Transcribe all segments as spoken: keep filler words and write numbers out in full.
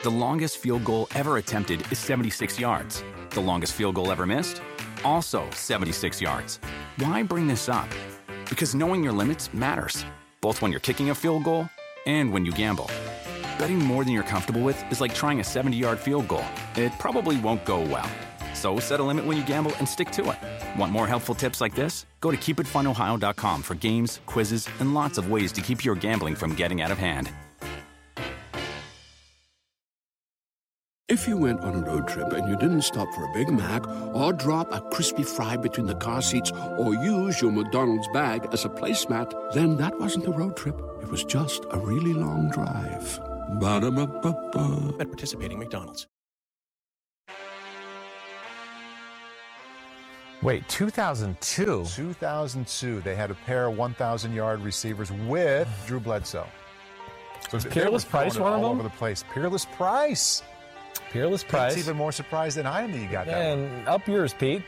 The longest field goal ever attempted is seventy-six yards. The longest field goal ever missed? Also seventy-six yards. Why bring this up? Because knowing your limits matters, both when you're kicking a field goal and when you gamble. Betting more than you're comfortable with is like trying a seventy-yard field goal. It probably won't go well. So set a limit when you gamble and stick to it. Want more helpful tips like this? Go to keep it fun ohio dot com for games, quizzes, and lots of ways to keep your gambling from getting out of hand. If you went on a road trip and you didn't stop for a Big Mac or drop a crispy fry between the car seats or use your McDonald's bag as a placemat, then that wasn't a road trip. It was just a really long drive. Ba-da-ba-ba-ba. At participating McDonald's. Wait, two thousand two? two thousand two. They had a pair of one thousand yard receivers with Drew Bledsoe. So was Peerless Price one of them? All over the place. Peerless Price. Peerless Price. That's even more surprised than I am that you got that one. And up yours, Pete.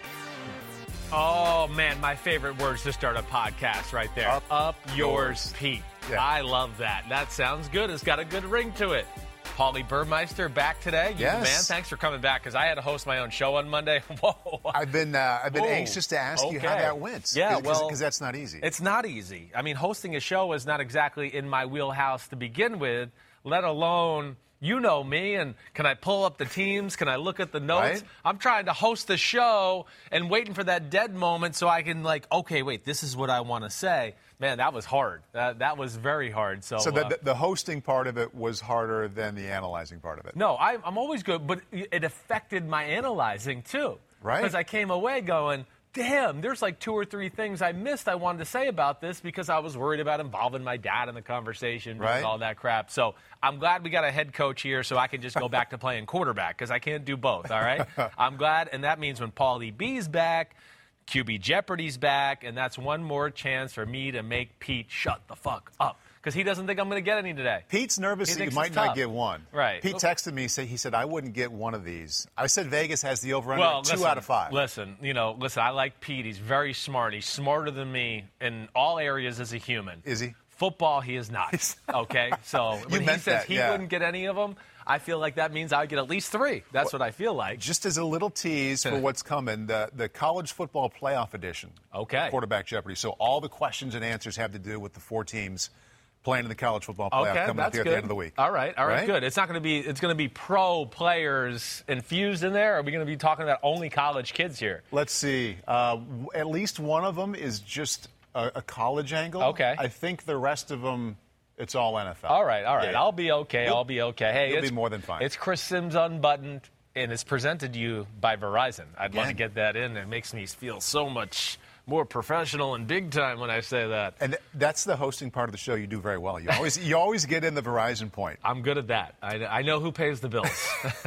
Oh, man, my favorite words to start a podcast right there. Up, up yours, yours. Pete. Yeah. I love that. That sounds good. It's got a good ring to it. Paulie Burmeister back today. You Yes. the man. Thanks for coming back because I had to host my own show on Monday. Whoa. I've been uh, I've been Whoa. anxious to ask you how Okay. that went. Yeah, Cause, well, because that's not easy. It's not easy. I mean, hosting a show is not exactly in my wheelhouse to begin with, let alone, you know me, and can I pull up the teams? Can I look at the notes? Right. I'm trying to host the show and waiting for that dead moment so I can, like, okay, wait, this is what I want to say. Man, that was hard. That, that was very hard. So, So the, uh, the, the hosting part of it was harder than the analyzing part of it. No, I, I'm always good, but it affected my analyzing, too. Right. Because I came away going, damn, there's like two or three things I missed I wanted to say about this because I was worried about involving my dad in the conversation Right. and all that crap. So I'm glad we got a head coach here so I can just go back to playing quarterback because I can't do both, all right? I'm glad, and that means when Paulie B's back, Q B Jeopardy's back, and that's one more chance for me to make Pete shut the fuck up because he doesn't think I'm going to get any today. Pete's nervous He that you thinks might it's not tough. get one. Right. Pete texted me, say, he said, I wouldn't get one of these. I said Vegas has the over-under Well, two listen, out of five. Listen, you know, listen, I like Pete. He's very smart. He's smarter than me in all areas as a human. Is he? Football, he is not. Okay? So when he meant says that, he yeah. wouldn't get any of them, I feel like that means I would get at least three. That's what I feel like. Just as a little tease for what's coming, the, the college football playoff edition. Okay. Quarterback Jeopardy. So all the questions and answers have to do with the four teams playing in the college football playoff Okay, coming up that's here good. at the end of the week. All right, all right, Right? good. It's not going to be. It's going to be pro players infused in there. Or are we going to be talking about only college kids here? Let's see. Uh, w- at least one of them is just a, a college angle. Okay. I think the rest of them, it's all N F L. All right, all right. Yeah, yeah. I'll be okay. You'll- I'll be okay. Hey, you'll it's be more than fine. It's Chris Sims Unbuttoned, and it's presented to you by Verizon. I'd love to Again. get that in. It makes me feel so much more professional and big time when I say that. And th- that's the hosting part of the show you do very well. You always you always get in the Verizon point. I'm good at that. I, I know who pays the bills.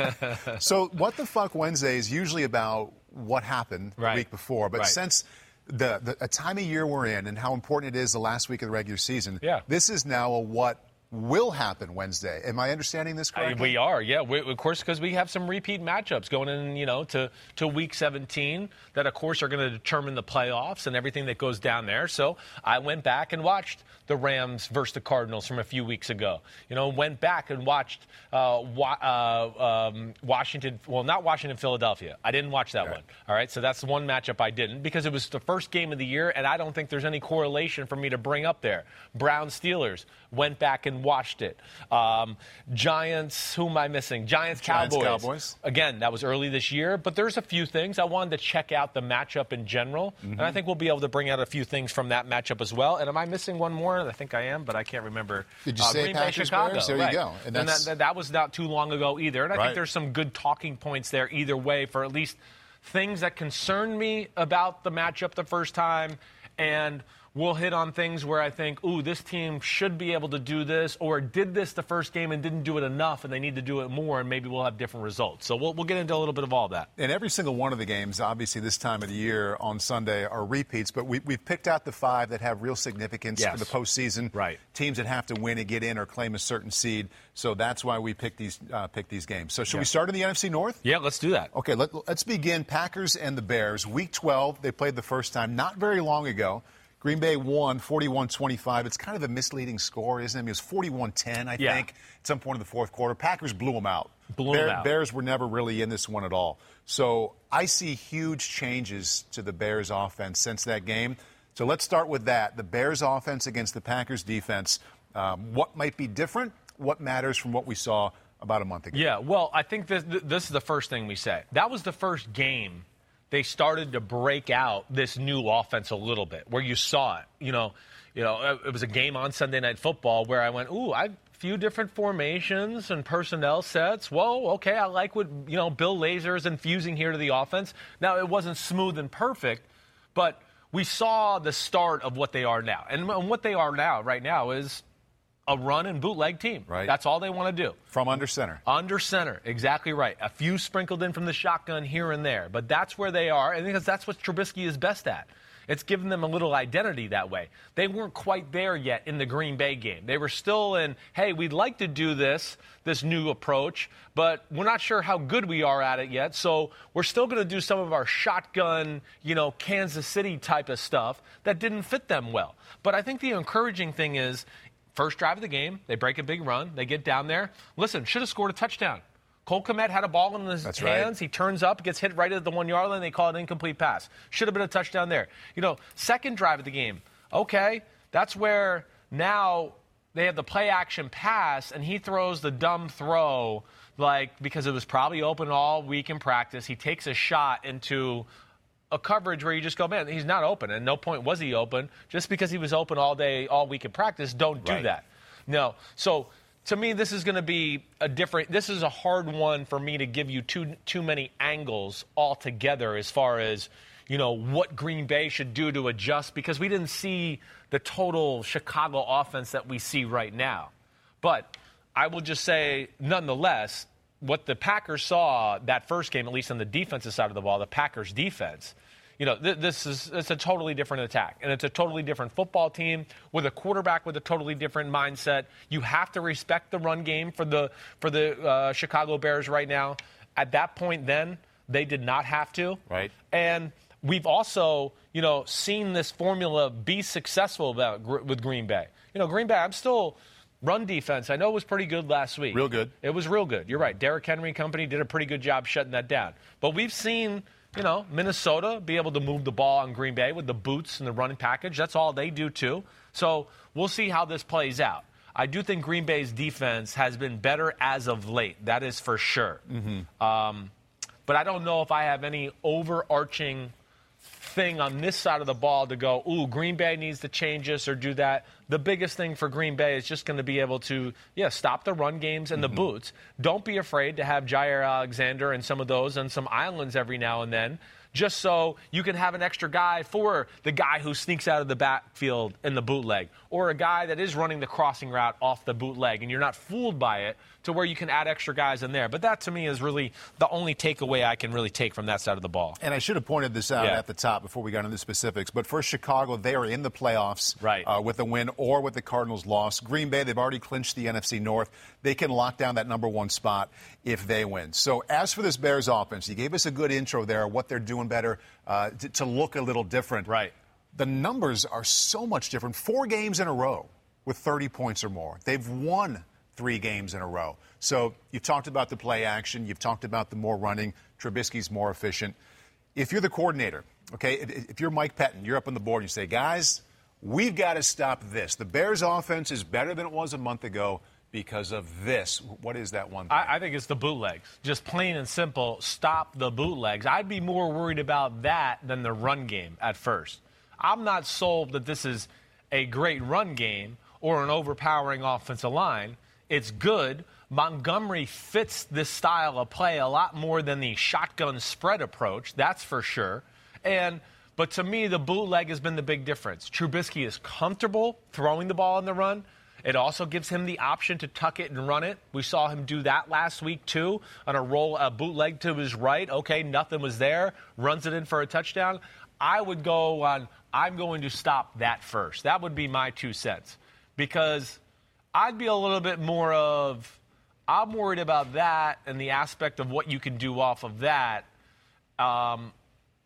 So What the Fuck Wednesday is usually about what happened Right. the week before. But Right. since the, the a time of year we're in and how important it is the last week of the regular season, Yeah. this is now a what will happen Wednesday. Am I understanding this I- correctly? we are, yeah. We, of course, because we have some repeat matchups going in, you know, to, to week seventeen that, of course, are going to determine the playoffs and everything that goes down there. So I went back and watched the Rams versus the Cardinals from a few weeks ago. You know, went back and watched uh, wa- uh, um, Washington, well, not Washington, Philadelphia. I didn't watch that Right. one. All right, so that's the one matchup I didn't because it was the first game of the year, and I don't think there's any correlation for me to bring up there. Browns Steelers, went back and watched it. Um, Giants, who am I missing? Giants Giants, Cowboys. Cowboys. Again, that was early this year, but there's a few things. I wanted to check out the matchup in general, Mm-hmm. and I think we'll be able to bring out a few things from that matchup as well. And am I missing one more? I think I am, but I can't remember. Did you say Green Bay, Packers, Chicago. Bears? There you Right. go. And And, that's- that, that was not too long ago either. And I Right. think there's some good talking points there either way for at least things that concern me about the matchup the first time, and we'll hit on things where I think, ooh, this team should be able to do this, or did this the first game and didn't do it enough, and they need to do it more, and maybe we'll have different results. So we'll, we'll get into a little bit of all that. And every single one of the games, obviously this time of the year on Sunday, are repeats, but we, we've picked out the five that have real significance Yes. for the postseason. Right. Teams that have to win and get in or claim a certain seed. So that's why we pick these uh, pick these games. So should we start in the N F C North? Yeah, let's do that. Okay, let, let's begin. Packers and the Bears. Week twelve, they played the first time not very long ago. Green Bay won forty-one twenty-five. It's kind of a misleading score, isn't it? I mean, it was forty-one ten, I Yeah. think, at some point in the fourth quarter. Packers blew them out. Blew them out. Bears were never really in this one at all. So I see huge changes to the Bears offense since that game. So let's start with that. The Bears offense against the Packers defense. Um, what might be different? What matters from what we saw about a month ago? Yeah, well, I think this, this is the first thing we say. That was the first game they started to break out this new offense a little bit, where you saw it. You know, you know, it was a game on Sunday Night Football where I went, ooh, I few different formations and personnel sets. Whoa, okay, I like what, you know, Bill Lazor is infusing here to the offense. Now, it wasn't smooth and perfect, but we saw the start of what they are now. And what they are now, right now, is a run and bootleg team. Right. That's all they want to do. From under center. Under center, exactly right. A few sprinkled in from the shotgun here and there. But that's where they are, and because that's what Trubisky is best at. It's given them a little identity that way. They weren't quite there yet in the Green Bay game. They were still in, hey, we'd like to do this, this new approach, but we're not sure how good we are at it yet, so we're still going to do some of our shotgun, you know, Kansas City type of stuff that didn't fit them well. But I think the encouraging thing is, first drive of the game, they break a big run, they get down there. Listen, should have scored a touchdown. Cole Kmet had a ball in his That's hands. right. He turns up, gets hit right at the one-yard line. They call it an incomplete pass. Should have been a touchdown there. You know, second drive of the game, okay, that's where now they have the play-action pass, and he throws the dumb throw, like, because it was probably open all week in practice. He takes a shot into a coverage where you just go, man, he's not open. And no point was he open. Just because he was open all day, all week in practice, don't do Right. that. No. So, to me, this is going to be a different – this is a hard one for me to give you too too many angles altogether as far as, you know, what Green Bay should do to adjust, because we didn't see the total Chicago offense that we see right now. But I will just say, nonetheless, what the Packers saw that first game, at least on the defensive side of the ball, the Packers defense – you know, th- this is it's a totally different attack, and it's a totally different football team with a quarterback with a totally different mindset. You have to respect the run game for the for the uh, Chicago Bears right now. At that point, then they did not have to. Right. And we've also, you know, seen this formula be successful about, with Green Bay. You know, Green Bay, I'm still. Run defense, I know it was pretty good last week. Real good. It was real good. You're right. Derrick Henry and company did a pretty good job shutting that down. But we've seen, you know, Minnesota be able to move the ball on Green Bay with the boots and the running package. That's all they do, too. So we'll see how this plays out. I do think Green Bay's defense has been better as of late. That is for sure. Mm-hmm. Um, but I don't know if I have any overarching thing on this side of the ball to go, ooh, Green Bay needs to change this or do that. The biggest thing for Green Bay is just going to be able to, yeah, stop the run games and the mm-hmm. boots. Don't be afraid to have Jair Alexander and some of those and some islands every now and then, just so you can have an extra guy for the guy who sneaks out of the backfield in the bootleg, or a guy that is running the crossing route off the bootleg, and you're not fooled by it, to where you can add extra guys in there. But that, to me, is really the only takeaway I can really take from that side of the ball. And I should have pointed this out Yeah. at the top before we got into the specifics. But for Chicago, they are in the playoffs Right. uh, with a win or with the Cardinals' loss. Green Bay, they've already clinched the N F C North. They can lock down that number one spot if they win. So as for this Bears offense, you gave us a good intro there, what they're doing better uh, to, to look a little different. Right. The numbers are so much different. Four games in a row with thirty points or more. They've won three games in a row. So you've talked about the play action. You've talked about the more running. Trubisky's more efficient. If you're the coordinator, okay, if you're Mike Pettin, you're up on the board and you say, guys, we've got to stop this. The Bears offense is better than it was a month ago because of this. What is that one thing? I, I think it's the bootlegs. Just plain and simple, stop the bootlegs. I'd be more worried about that than the run game at first. I'm not sold that this is a great run game or an overpowering offensive line. It's good. Montgomery fits this style of play a lot more than the shotgun spread approach, that's for sure. And but to me, the bootleg has been the big difference. Trubisky is comfortable throwing the ball in the run. It also gives him the option to tuck it and run it. We saw him do that last week, too, on a roll, a bootleg to his right. Okay, nothing was there. Runs it in for a touchdown. I would go on, I'm going to stop that first. That would be my two cents. Because I'd be a little bit more of, I'm worried about that and the aspect of what you can do off of that. Um,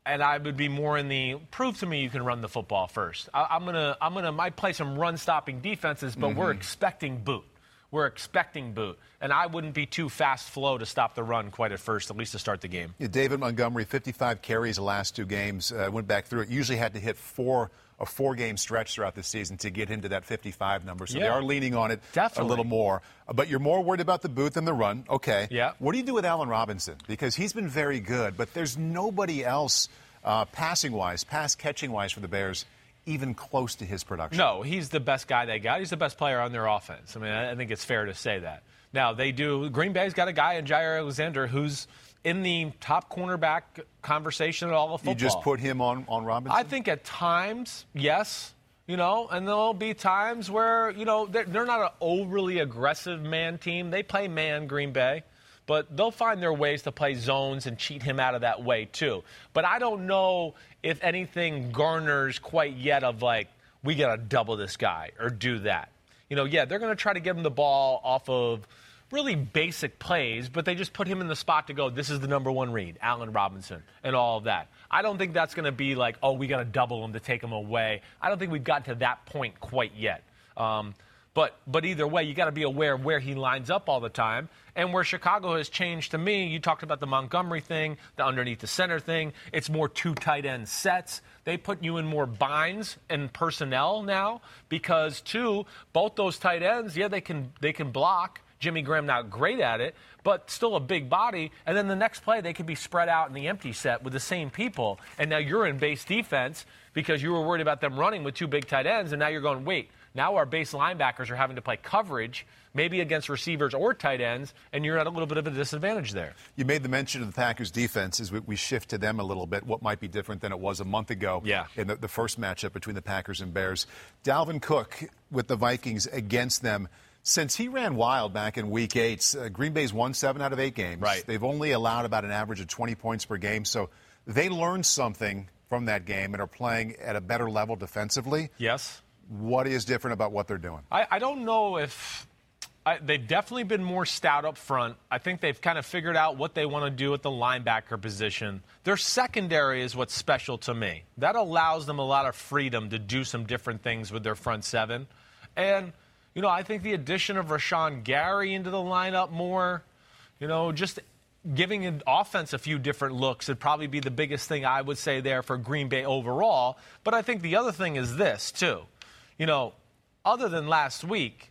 and I would be more in the prove to me you can run the football first. I, I'm gonna I'm gonna might play some run stopping defenses, but mm-hmm. we're expecting boot. We're expecting boot. And I wouldn't be too fast flow to stop the run quite at first, at least to start the game. Yeah, David Montgomery, fifty-five carries the last two games. Uh, went back through it. Usually had to hit four a four-game stretch throughout the season to get into that fifty-five number. So yeah. they are leaning on it Definitely. a little more. But you're more worried about the boot than the run. Okay. Yeah. What do you do with Allen Robinson? Because he's been very good, but there's nobody else uh, passing-wise, pass-catching-wise for the Bears even close to his production. No, he's the best guy they got. He's the best player on their offense. I mean, I think it's fair to say that. Now, they do – Green Bay's got a guy in Jaire Alexander who's in the top cornerback conversation at all of football. You just put him on, on Robinson? I think at times, yes. You know, and there'll be times where, you know, they're, they're not an overly aggressive man team. They play man, Green Bay. But they'll find their ways to play zones and cheat him out of that way, too. But I don't know if anything garners quite yet of, like, we got to double this guy or do that. You know, yeah, they're going to try to give him the ball off of really basic plays, but they just put him in the spot to go, this is the number one read, Allen Robinson, and all of that. I don't think that's going to be like, oh, we got to double him to take him away. I don't think we've gotten to that point quite yet. Um, But but either way, you got to be aware of where he lines up all the time. And where Chicago has changed to me, you talked about the Montgomery thing, the underneath the center thing. It's more two tight end sets. They put you in more binds and personnel now because, two, both those tight ends, yeah, they can they can block. Jimmy Graham not great at it, but still a big body. And then the next play, they could be spread out in the empty set with the same people. And now you're in base defense because you were worried about them running with two big tight ends, and now you're going, wait, now our base linebackers are having to play coverage, maybe against receivers or tight ends, and you're at a little bit of a disadvantage there. You made the mention of the Packers' defense as we, we shift to them a little bit. What might be different than it was a month ago yeah. in the, the first matchup between the Packers and Bears. Dalvin Cook with the Vikings against them. Since he ran wild back in Week eight, uh, Green Bay's won seven out of eight games. Right. They've only allowed about an average of twenty points per game, so they learned something from that game and are playing at a better level defensively. Yes. What is different about what they're doing? I, I don't know if I, they've definitely been more stout up front. I think they've kind of figured out what they want to do at the linebacker position. Their secondary is what's special to me. That allows them a lot of freedom to do some different things with their front seven. And, you know, I think the addition of Rashawn Gary into the lineup more, you know, just giving an offense a few different looks would probably be the biggest thing I would say there for Green Bay overall. But I think the other thing is this, too. You know, other than last week,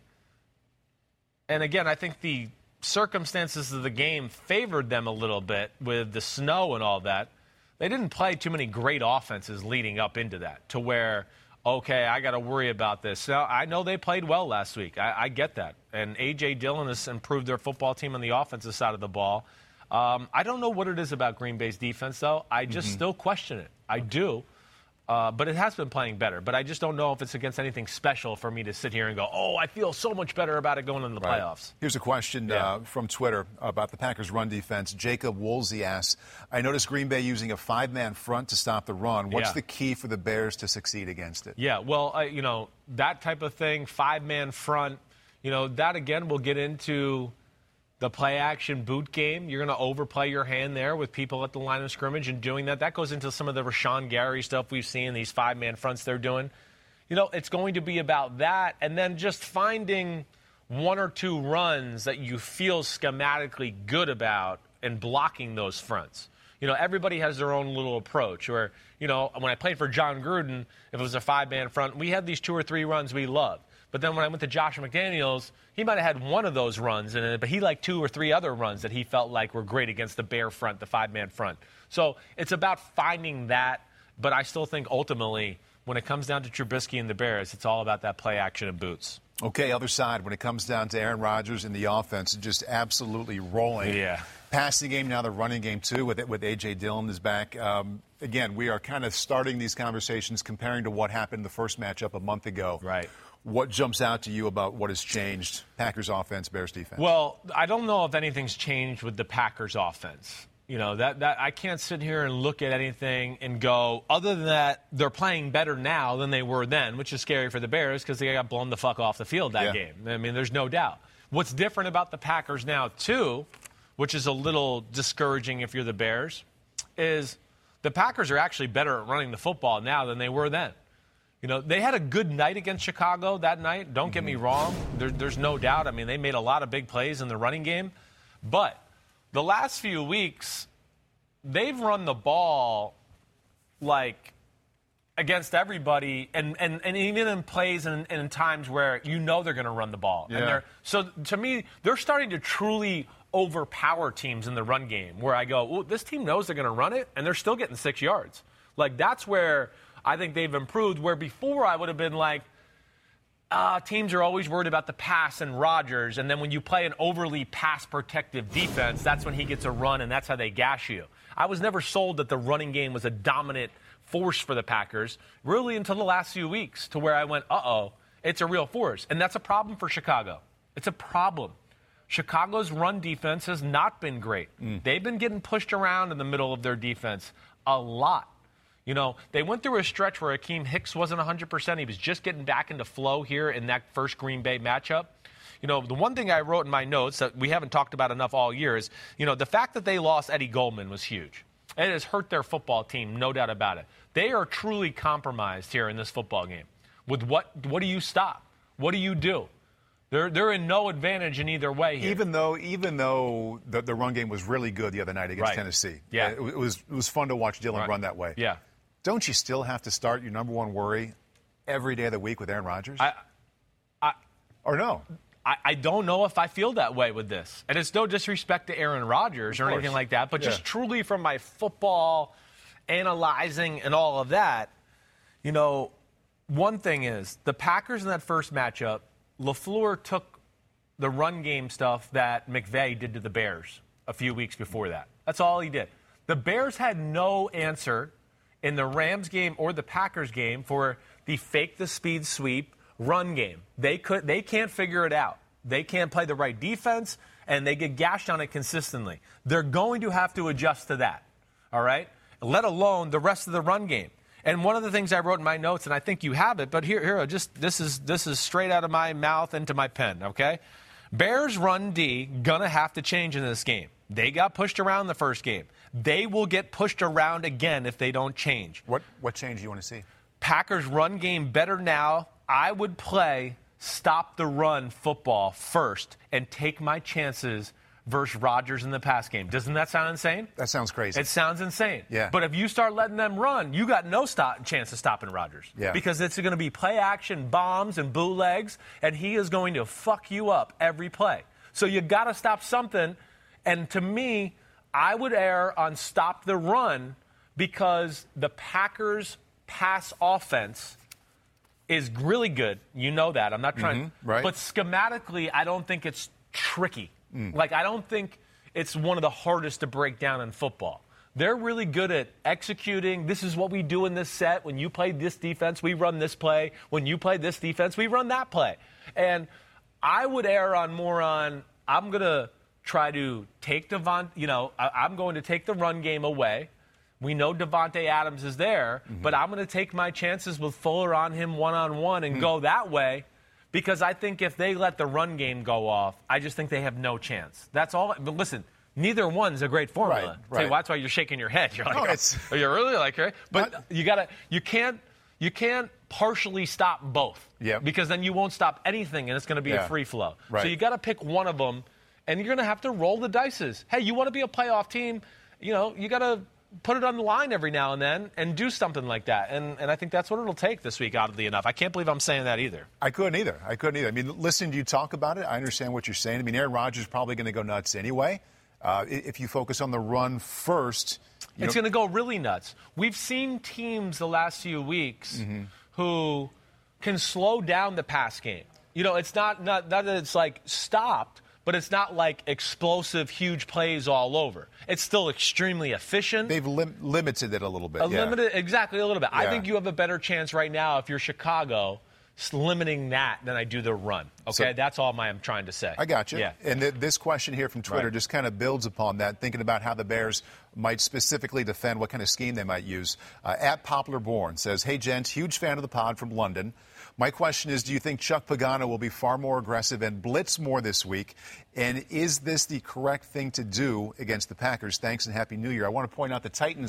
and again, I think the circumstances of the game favored them a little bit with the snow and all that. They didn't play too many great offenses leading up into that to where, okay, I got to worry about this. Now, I know they played well last week. I, I get that. And A J. Dillon has improved their football team on the offensive side of the ball. Um, I don't know what it is about Green Bay's defense, though. I just mm-hmm. still question it. I do. Uh, but it has been playing better. But I just don't know if it's against anything special for me to sit here and go, oh, I feel so much better about it going into the right. playoffs. Here's a question yeah. uh, from Twitter about the Packers' run defense. Jacob Woolsey asks, I noticed Green Bay using a five-man front to stop the run. What's yeah. the key for the Bears to succeed against it? Yeah, well, uh, you know, that type of thing, five-man front, you know, that, again, will get into the play-action boot game. You're going to overplay your hand there with people at the line of scrimmage and doing that. That goes into some of the Rashawn Gary stuff we've seen, these five-man fronts they're doing. You know, it's going to be about that, and then just finding one or two runs that you feel schematically good about and blocking those fronts. You know, everybody has their own little approach. Where, you know, when I played for John Gruden, if it was a five-man front, we had these two or three runs we loved. But then when I went to Josh McDaniels, he might have had one of those runs in it, but he liked two or three other runs that he felt like were great against the Bear front, the five-man front. So it's about finding that, but I still think ultimately when it comes down to Trubisky and the Bears, it's all about that play action and boots. Okay, other side, when it comes down to Aaron Rodgers and the offense, just absolutely rolling. Yeah. Passing game, now the running game, too, with with A J. Dillon is back. Um, again, we are kind of starting these conversations comparing to what happened in the first matchup a month ago. Right. What jumps out to you about what has changed, Packers offense, Bears defense? Well, I don't know if anything's changed with the Packers offense. You know, that, that I can't sit here and look at anything and go, other than that, they're playing better now than they were then, which is scary for the Bears because they got blown the fuck off the field that yeah. game. I mean, there's no doubt. What's different about the Packers now, too, which is a little discouraging if you're the Bears, is the Packers are actually better at running the football now than they were then. You know, they had a good night against Chicago that night. Don't get me wrong. There, there's no doubt. I mean, they made a lot of big plays in the running game. But the last few weeks, they've run the ball like against everybody, and, and, and even in plays and, and in times where you know they're going to run the ball. Yeah. And they're, so to me, they're starting to truly overpower teams in the run game, where I go, this team knows they're going to run it, and they're still getting six yards. Like, that's where I think they've improved, where before I would have been like, uh, teams are always worried about the pass and Rodgers, and then when you play an overly pass-protective defense, that's when he gets a run, and that's how they gash you. I was never sold that the running game was a dominant force for the Packers, really until the last few weeks, to where I went, uh-oh, it's a real force. And that's a problem for Chicago. It's a problem. Chicago's run defense has not been great. Mm. They've been getting pushed around in the middle of their defense a lot. You know, they went through a stretch where Akeem Hicks wasn't one hundred percent. He was just getting back into flow here in that first Green Bay matchup. You know, the one thing I wrote in my notes that we haven't talked about enough all year is, you know, the fact that they lost Eddie Goldman was huge. It has hurt their football team, no doubt about it. They are truly compromised here in this football game. With what what do you stop? What do you do? They're they're in no advantage in either way here. Even though even though the, the run game was really good the other night against right. Tennessee. Yeah. It, it was it was fun to watch Dylan right. run that way. Yeah. Don't you still have to start your number one worry every day of the week with Aaron Rodgers? I, I, or no? I, I don't know if I feel that way with this. And it's no disrespect to Aaron Rodgers or anything like that, but yeah. just truly from my football analyzing and all of that, you know, one thing is the Packers in that first matchup, LaFleur took the run game stuff that McVay did to the Bears a few weeks before that. That's all he did. The Bears had no answer in the Rams game or the Packers game for the fake the speed sweep run game. They could they can't figure it out. They can't play the right defense, and they get gashed on it consistently. They're going to have to adjust to that, all right? Let alone the rest of the run game. And one of the things I wrote in my notes, and I think you have it, but here, here, just this is this is straight out of my mouth into my pen, okay? Bears run D gonna have to change in this game. They got pushed around the first game. They will get pushed around again if they don't change. What what change do you want to see? Packers run game better now. I would play stop the run football first and take my chances versus Rodgers in the pass game. Doesn't that sound insane? That sounds crazy. It sounds insane. Yeah. But if you start letting them run, you got no stop, chance of stopping Rodgers. Yeah. Because it's going to be play action, bombs, and bootlegs, and he is going to fuck you up every play. So you got to stop something. And to me, I would err on stop the run because the Packers' pass offense is really good. You know that. I'm not trying. Mm-hmm, right. But schematically, I don't think it's tricky. Mm. Like, I don't think it's one of the hardest to break down in football. They're really good at executing. This is what we do in this set. When you play this defense, we run this play. When you play this defense, we run that play. And I would err on more on, I'm going to try to take Devon, you know, I, I'm going to take the run game away. We know Devontae Adams is there, mm-hmm. but I'm going to take my chances with Fuller on him one-on-one and mm-hmm. go that way because I think if they let the run game go off, I just think they have no chance. That's all. But listen, neither one's a great formula. Right, right. See, that's why you're shaking your head. You're like, no, oh, it's, are you really like, right? But not, you got to, you can't, you can't partially stop both. Yeah. Because then you won't stop anything and it's going to be yeah. a free flow. Right. So you got to pick one of them. And you're going to have to roll the dices. Hey, you want to be a playoff team, you know, you got to put it on the line every now and then and do something like that. And and I think that's what it'll take this week, oddly enough. I can't believe I'm saying that either. I couldn't either. I couldn't either. I mean, listening to you talk about it, I understand what you're saying. I mean, Aaron Rodgers is probably going to go nuts anyway. Uh, if you focus on the run first. It's going to go really nuts. We've seen teams the last few weeks mm-hmm. who can slow down the pass game. You know, it's not, not, not that it's like stopped. But it's not like explosive, huge plays all over. It's still extremely efficient. They've lim- limited it a little bit. A yeah. limited, exactly, a little bit. Yeah. I think you have a better chance right now if you're Chicago limiting that than I do the run. Okay, so, that's all I'm trying to say. I got you. Yeah. And th- this question here from Twitter right. just kind of builds upon that, thinking about how the Bears might specifically defend, what kind of scheme they might use. Uh, at Poplar Born says, hey, gents, huge fan of the pod from London. My question is, do you think Chuck Pagano will be far more aggressive and blitz more this week? And is this the correct thing to do against the Packers? Thanks and Happy New Year. I want to point out the Titans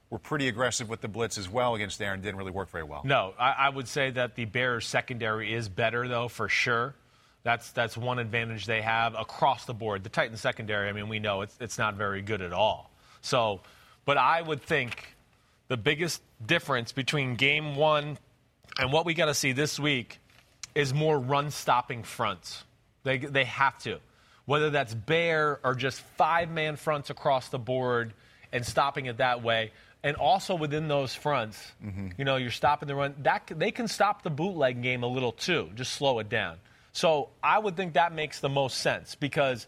were pretty aggressive with the blitz as well against Aaron. Didn't really work very well. No, I, I would say that the Bears secondary is better, though, for sure. That's that's one advantage they have across the board. The Titans secondary, I mean, we know it's it's not very good at all. So, but I would think the biggest difference between game one and what we got to see this week is more run-stopping fronts. They they have to. Whether that's Bear or just five-man fronts across the board and stopping it that way. And also within those fronts, mm-hmm. you know, you're stopping the run. That they can stop the bootleg game a little too, just slow it down. So I would think that makes the most sense because,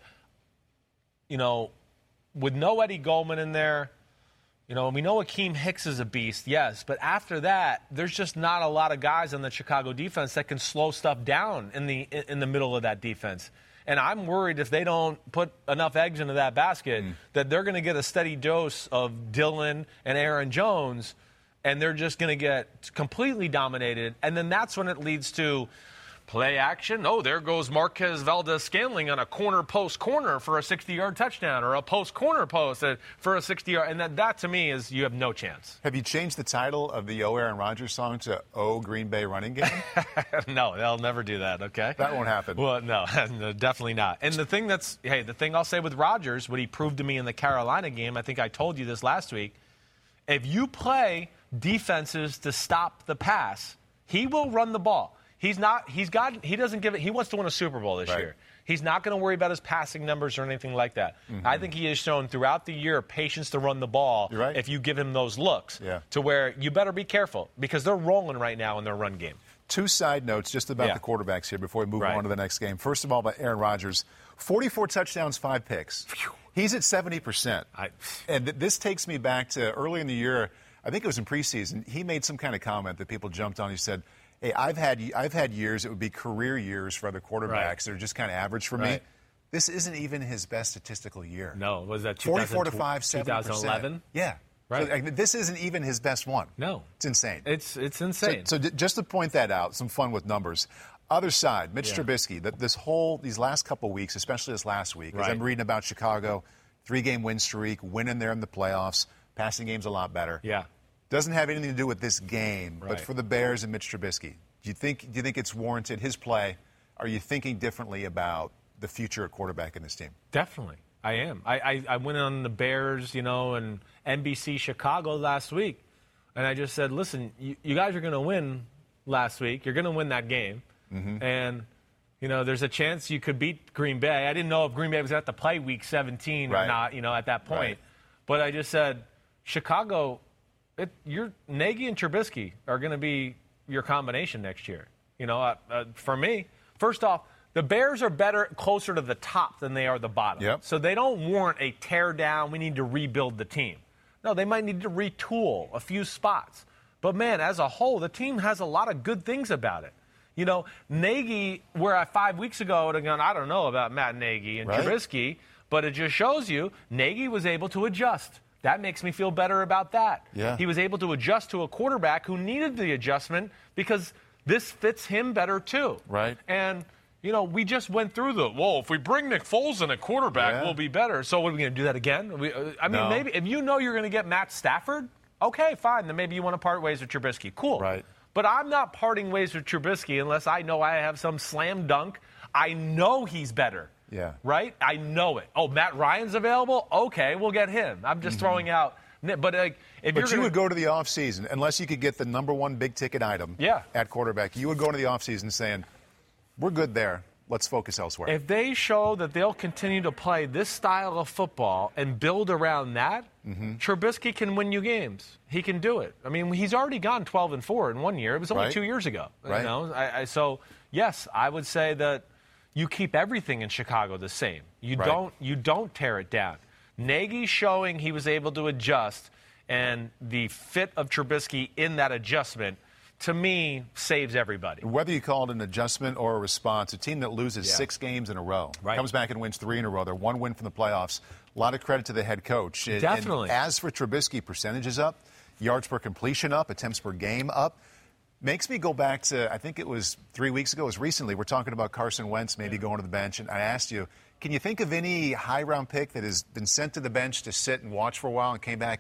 you know, with no Eddie Goldman in there, you know, we know Akeem Hicks is a beast, yes. But after that, there's just not a lot of guys on the Chicago defense that can slow stuff down in the in the middle of that defense. And I'm worried if they don't put enough eggs into that basket mm. that they're going to get a steady dose of Dillon and Aaron Jones, and they're just going to get completely dominated. And then that's when it leads to play action. Oh, there goes Marquez Valdes-Scantling on a corner post corner for a sixty-yard touchdown, or a post corner post for a sixty-yard. And that, that, to me, is you have no chance. Have you changed the title of the O Aaron Rodgers song to O Green Bay Running Game? No, they'll never do that, okay? That won't happen. Well, no, no, definitely not. And the thing that's, hey, the thing I'll say with Rodgers, what he proved to me in the Carolina game, I think I told you this last week, if you play defenses to stop the pass, he will run the ball. He's not, he's got, he doesn't give it, he wants to win a Super Bowl this right. year. He's not going to worry about his passing numbers or anything like that. Mm-hmm. I think he has shown throughout the year patience to run the ball You're right. if you give him those looks yeah. to where you better be careful because they're rolling right now in their run game. Two side notes just about yeah. the quarterbacks here before we move right. on to the next game. First of all, about Aaron Rodgers, forty-four touchdowns, five picks. Phew. He's at seventy percent. I, and th- this takes me back to early in the year. I think it was in preseason. He made some kind of comment that people jumped on. He said, hey, I've had I've had years, it would be career years for other quarterbacks right. that are just kind of average for right. me. This isn't even his best statistical year. No, was that forty-four to five, seventy percent. twenty eleven? Yeah. Right. So, like, this isn't even his best one. No. It's insane. It's it's insane. So, so d- just to point that out, some fun with numbers. Other side, Mitch yeah. Trubisky, that this whole, these last couple weeks, especially this last week, right. as I'm reading about Chicago, three-game win streak, winning there in the playoffs, passing game's a lot better. Yeah. Doesn't have anything to do with this game, right. but for the Bears and Mitch Trubisky. Do you think do you think it's warranted, his play? Are you thinking differently about the future at quarterback in this team? Definitely. I am. I, I, I went on the Bears, you know, and N B C Chicago last week, and I just said, listen, you, you guys are going to win last week. You're going to win that game. Mm-hmm. And, you know, there's a chance you could beat Green Bay. I didn't know if Green Bay was going to have to play Week seventeen right. or not, you know, at that point. Right. But I just said, Chicago, it, you're, Nagy and Trubisky are going to be your combination next year. You know, uh, uh, for me, first off, the Bears are better closer to the top than they are the bottom. Yep. So they don't warrant a tear down, we need to rebuild the team. No, they might need to retool a few spots. But, man, as a whole, the team has a lot of good things about it. You know, Nagy, where I five weeks ago would have gone, I don't know about Matt Nagy and right. Trubisky, but it just shows you Nagy was able to adjust. That makes me feel better about that. Yeah. He was able to adjust to a quarterback who needed the adjustment because this fits him better too. Right. And, you know, we just went through the, whoa, if we bring Nick Foles in at quarterback, yeah. we'll be better. So what are we going to do that again? We, uh, I mean, no. maybe if you know you're going to get Matt Stafford, okay, fine. Then maybe you want to part ways with Trubisky. Cool. Right. But I'm not parting ways with Trubisky unless I know I have some slam dunk. I know he's better. Yeah. Right? I know it. Oh, Matt Ryan's available? Okay, we'll get him. I'm just mm-hmm. throwing out. But like, if but you're you gonna, would go to the offseason, unless you could get the number one big-ticket item yeah. at quarterback, you would go into the offseason saying, we're good there. Let's focus elsewhere. If they show that they'll continue to play this style of football and build around that, mm-hmm. Trubisky can win you games. He can do it. I mean, he's already gone twelve and four in one year. It was only right. two years ago. Right. You know? I, I, so, yes, I would say that you keep everything in Chicago the same. You right. don't you don't tear it down. Nagy's showing he was able to adjust, and the fit of Trubisky in that adjustment, to me, saves everybody. Whether you call it an adjustment or a response, a team that loses yeah. six games in a row, right. comes back and wins three in a row. They're one win from the playoffs. A lot of credit to the head coach. Definitely. And as for Trubisky, percentages up, yards per completion up, attempts per game up. Makes me go back to, I think it was three weeks ago, it was recently, we're talking about Carson Wentz maybe yeah. going to the bench, and I asked you, can you think of any high-round pick that has been sent to the bench to sit and watch for a while and came back and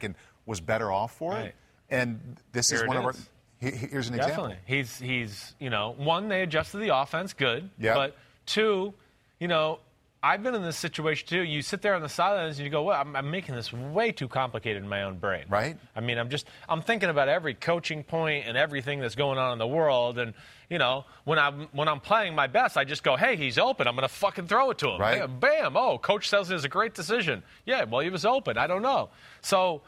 was better off for Right. it. And this Here is it one of our. is. he- Here's an Definitely. example. He's, he's, you know, one, they adjusted the offense, good. Yeah. But two, you know, I've been in this situation too. You sit there on the sidelines and you go, well, I'm, I'm making this way too complicated in my own brain. Right. I mean, I'm just, I'm thinking about every coaching point and everything that's going on in the world. And, you know, when I'm, when I'm playing my best, I just go, hey, he's open. I'm going to fucking throw it to him. Right. Bam, bam. Oh, coach says it's a great decision. Yeah, well, he was open. I don't know. So,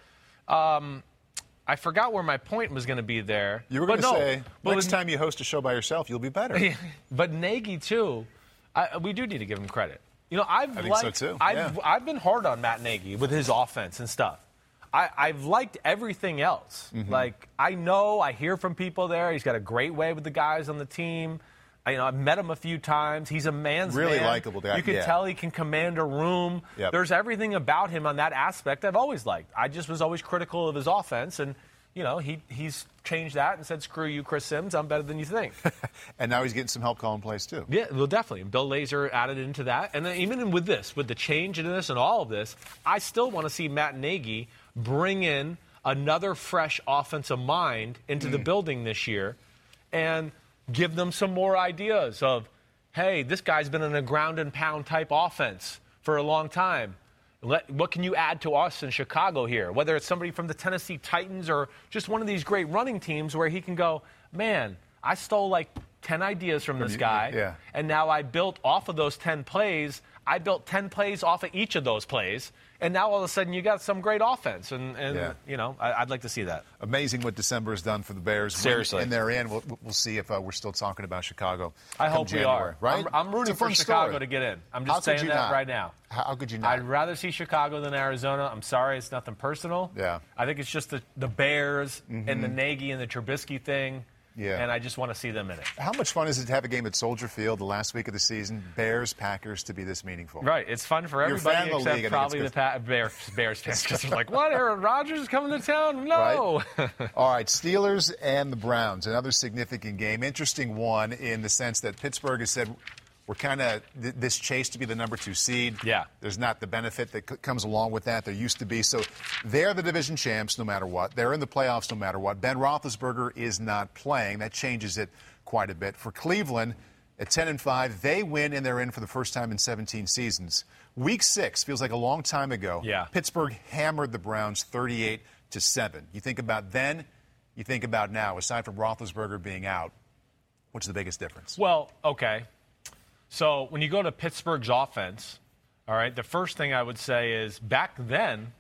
um, I forgot where my point was going to be there. You were But going to no, say, but next with- time you host a show by yourself, you'll be better. but Nagy too, I, we do need to give him credit. You know, I've I think so, liked, too. I've, Yeah. I've been hard on Matt Nagy with his offense and stuff. I, I've liked everything else. Mm-hmm. Like I know, I hear from people there. He's got a great way with the guys on the team. I, you know, I've met him a few times. He's a man's Really man. likable guy, You can yeah. tell he can command a room. Yep. There's everything about him on that aspect I've always liked. I just was always critical of his offense, and you know, he he's changed that and said, "Screw you, Chris Sims. I'm better than you think." And now he's getting some help calling plays, too. Yeah, well, definitely. Bill Lazor added into that. And then even with this, with the change in this and all of this, I still want to see Matt Nagy bring in another fresh offensive mind into the building this year and give them some more ideas of, hey, this guy's been in a ground and pound type offense for a long time. Let, what can you add to us in Chicago here? Whether it's somebody from the Tennessee Titans or just one of these great running teams where he can go, man, I stole like ten ideas from this you- guy, yeah. and now I built off of those ten plays. I built ten plays off of each of those plays, and now all of a sudden you got some great offense. And, and Yeah. you know, I, I'd like to see that. Amazing what December has done for the Bears. Seriously. And they're in. We'll, we'll see if uh, we're still talking about Chicago. I come hope January, we are. Right? I'm, I'm rooting It's a fun for Chicago story. to get in. I'm How just could saying you that not? right now. How, how could you not? I'd rather see Chicago than Arizona. I'm sorry, it's nothing personal. Yeah. I think it's just the, the Bears and the Nagy and the Trubisky thing. Yeah. And I just want to see them in it. How much fun is it to have a game at Soldier Field the last week of the season? Bears, Packers to be this meaningful. Right. It's fun for You're a fan everybody of the except league, I think probably the it's pa- Bears, Bears fans. Because they're like, what? Aaron Rodgers is coming to town? No. Right. All right, Steelers and the Browns, another significant game. Interesting one in the sense that Pittsburgh has said we're kind of th- this chase to be the number two seed. Yeah. There's not the benefit that c- comes along with that. There used to be. So they're the division champs no matter what. They're in the playoffs no matter what. Ben Roethlisberger is not playing. That changes it quite a bit. For Cleveland, at ten and five, they win and they're in for the first time in seventeen seasons. Week six feels like a long time ago. Yeah. Pittsburgh hammered the Browns thirty-eight to seven. You think about then, you think about now. Aside from Roethlisberger being out, what's the biggest difference? Well, okay. So when you go to Pittsburgh's offense, all right, the first thing I would say is back then,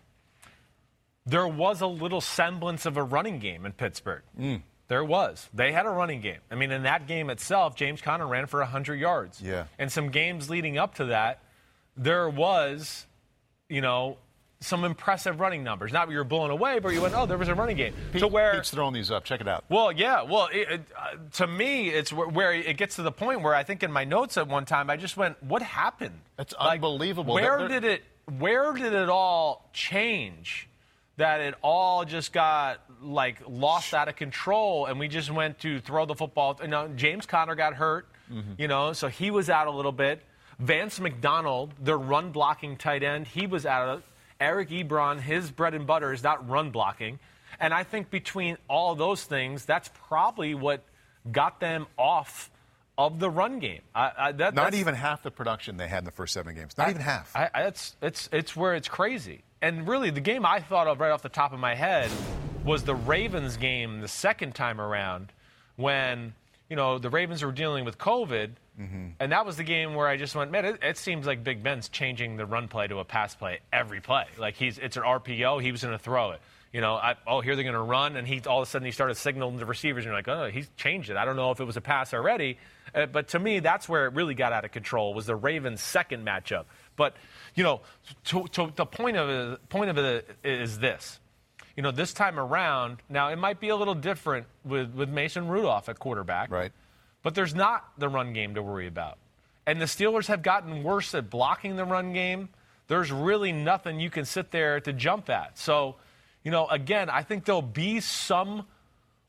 there was a little semblance of a running game in Pittsburgh. Mm. There was. They had a running game. I mean, in that game itself, James Conner ran for one hundred yards. Yeah. And some games leading up to that, there was, you know, some impressive running numbers. Not that you were blown away, but you went, oh, there was a running game. to where Pete's throwing these up. Check it out. well, yeah. Well, it, it, uh, to me, it's where, where it gets to the point where I think in my notes at one time I just went, "What happened?" That's Like, unbelievable. Where They're- did it? Where did it all change? That it all just got like lost out of control, and we just went to throw the football. You know, James Conner got hurt. Mm-hmm. You know, so he was out a little bit. Vance McDonald, their run blocking tight end, he was out of it. Eric Ebron, his bread and butter is not run blocking. And I think between all those things, that's probably what got them off of the run game. I, I, that, Not that's, even half the production they had in the first seven games. Not I- even half. I, I, it's, it's, it's where it's crazy. And really, the game I thought of right off the top of my head was the Ravens game the second time around when, you know, the Ravens were dealing with COVID. Mm-hmm. And that was the game where I just went, man, it, it seems like Big Ben's changing the run play to a pass play every play. Like, he's it's an R P O, he was going to throw it. You know, I, oh, here they're going to run, and he all of a sudden he started signaling the receivers, and you're like, oh, he's changed it. I don't know if it was a pass already. Uh, but to me, that's where it really got out of control, was the Ravens' second matchup. But, you know, to, to the point of it, point of it is this. You know, this time around, now it might be a little different with, with Mason Rudolph at quarterback. Right. But there's not the run game to worry about. And the Steelers have gotten worse at blocking the run game. There's really nothing you can sit there to jump at. So, you know, again, I think there'll be some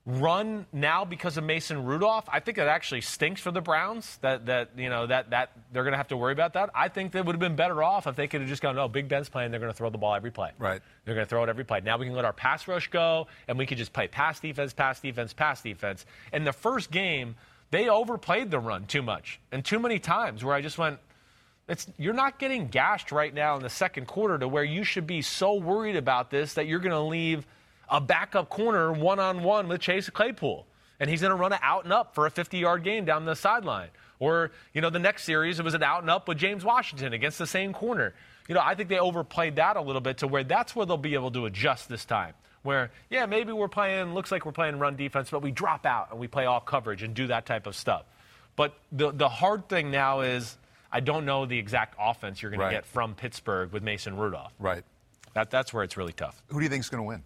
run now because of Mason Rudolph, I think it actually stinks for the Browns that, that you know, that, that they're going to have to worry about that. I think they would have been better off if they could have just gone, no, Big Ben's playing, they're going to throw the ball every play. Right. They're going to throw it every play. Now we can let our pass rush go, and we can just play pass defense, pass defense, pass defense. In the first game, they overplayed the run too much and too many times where I just went, it's, you're not getting gashed right now in the second quarter to where you should be so worried about this that you're going to leave a backup corner one-on-one with Chase Claypool. And he's going to run it out and up for a fifty-yard gain down the sideline. Or, you know, the next series, it was an out and up with James Washington against the same corner. You know, I think they overplayed that a little bit to where that's where they'll be able to adjust this time. Where, yeah, maybe we're playing, looks like we're playing run defense, but we drop out and we play all coverage and do that type of stuff. But the the hard thing now is I don't know the exact offense you're going right. to get from Pittsburgh with Mason Rudolph. Right. That That's where it's really tough. Who do you think is going to win?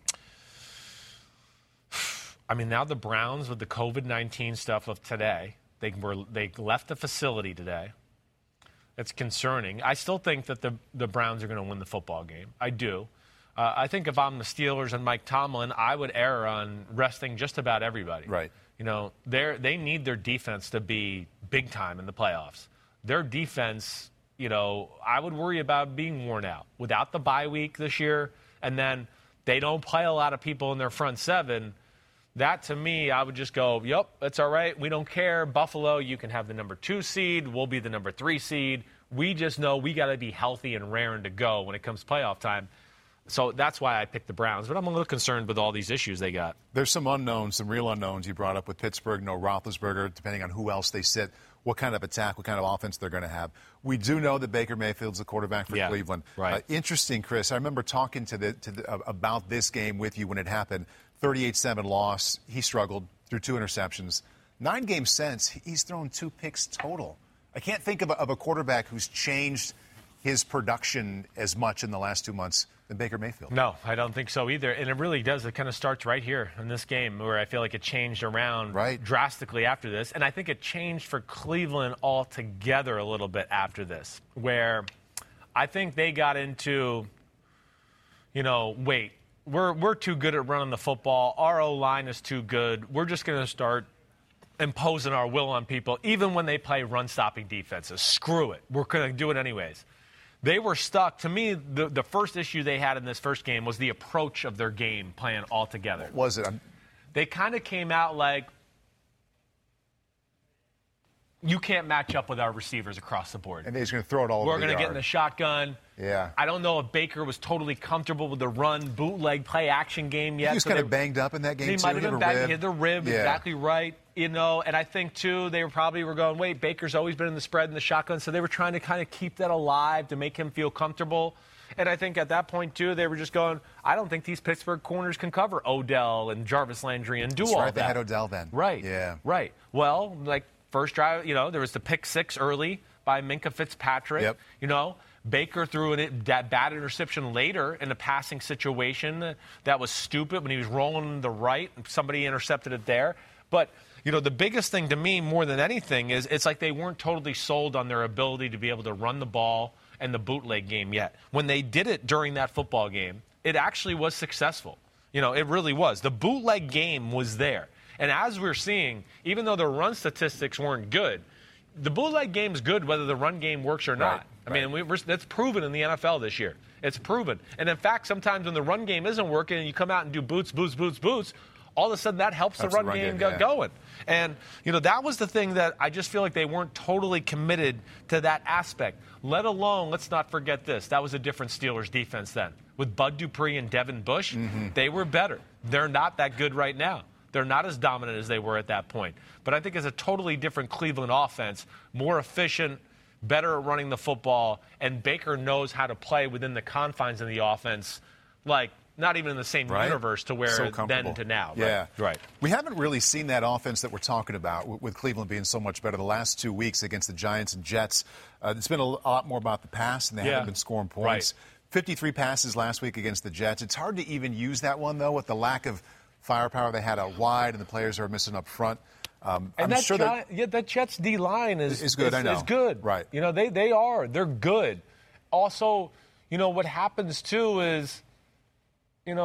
I mean, now the Browns with the covid nineteen stuff of today, they were they left the facility today. It's concerning. I still think that the, the Browns are going to win the football game. I do. Uh, I think if I'm the Steelers and Mike Tomlin, I would err on resting just about everybody. Right. You know, they they need their defense to be big time in the playoffs. Their defense, you know, I would worry about being worn out without the bye week this year, and then they don't play a lot of people in their front seven. That, to me, I would just go, yep, that's all right. We don't care. Buffalo, you can have the number two seed. We'll be the number three seed. We just know we got to be healthy and raring to go when it comes playoff time. So that's why I picked the Browns. But I'm a little concerned with all these issues they got. There's some unknowns, some real unknowns you brought up with Pittsburgh. No Roethlisberger, depending on who else they sit, what kind of attack, what kind of offense they're going to have. We do know that Baker Mayfield's the quarterback for yeah, Cleveland. Right. Uh, interesting, Chris. I remember talking to the, to the, uh, about this game with you when it happened. thirty-eight seven loss. He struggled through two interceptions. Nine games since, he's thrown two picks total. I can't think of a, of a quarterback who's changed his production as much in the last two months than Baker Mayfield. No, I don't think so either. And it really does. It kind of starts right here in this game where I feel like it changed around right. drastically after this. And I think it changed for Cleveland altogether a little bit after this, where I think they got into, you know, wait, we're we're too good at running the football. Our O-line is too good. We're just going to start imposing our will on people, even when they play run-stopping defenses. Screw it. We're going to do it anyways. They were stuck. To me, the, the first issue they had in this first game was the approach of their game plan altogether. What was it? I'm... They kind of came out like, you can't match up with our receivers across the board. And they're just going to throw it all over We're the going to yard. get in the shotgun. Yeah. I don't know if Baker was totally comfortable with the run, bootleg, play-action game yet. He was so kind they, of banged up in that game, He too. might have He been had a banged. rib. He had the rib, yeah. exactly right. You know, and I think, too, they were probably were going, wait, Baker's always been in the spread and the shotgun, so they were trying to kind of keep that alive to make him feel comfortable. And I think at that point, too, they were just going, I don't think these Pittsburgh corners can cover Odell and Jarvis Landry and do That's all right, that. they had Odell then. Right. Yeah. Right. Well, like, first drive, you know, there was the pick six early by Minkah Fitzpatrick. Yep. You know, Baker threw an, that bad interception later in a passing situation that was stupid when he was rolling to the right and somebody intercepted it there. But, you know, the biggest thing to me more than anything is it's like they weren't totally sold on their ability to be able to run the ball and the bootleg game yet. When they did it during that football game, it actually was successful. You know, it really was. The bootleg game was there. And as we're seeing, even though the run statistics weren't good, the bootleg game's good whether the run game works or not. Right, I mean, we, we're, that's proven in the N F L this year. It's proven. And, in fact, sometimes when the run game isn't working and you come out and do boots, boots, boots, boots, all of a sudden that helps, helps the run, the run game, game get yeah. going. And, you know, that was the thing that I just feel like they weren't totally committed to that aspect. Let alone, let's not forget this, that was a different Steelers defense then. With Bud Dupree and Devin Bush, mm-hmm. they were better. They're not that good right now. They're not as dominant as they were at that point. But I think it's a totally different Cleveland offense, more efficient, better at running the football, and Baker knows how to play within the confines of the offense, like not even in the same right? universe to where so then to now. Yeah. Right. right. We haven't really seen that offense that we're talking about with Cleveland being so much better the last two weeks against the Giants and Jets. Uh, it's been a lot more about the pass, and they yeah. haven't been scoring points. Right. fifty-three passes last week against the Jets. It's hard to even use that one, though, with the lack of firepower they had out wide and the players are missing up front. Um, and I'm that, sure that yeah, that Jets D line is is good. Is, I know. is good. Right. You know, they they are. They're good. Also, you know what happens too is, you know,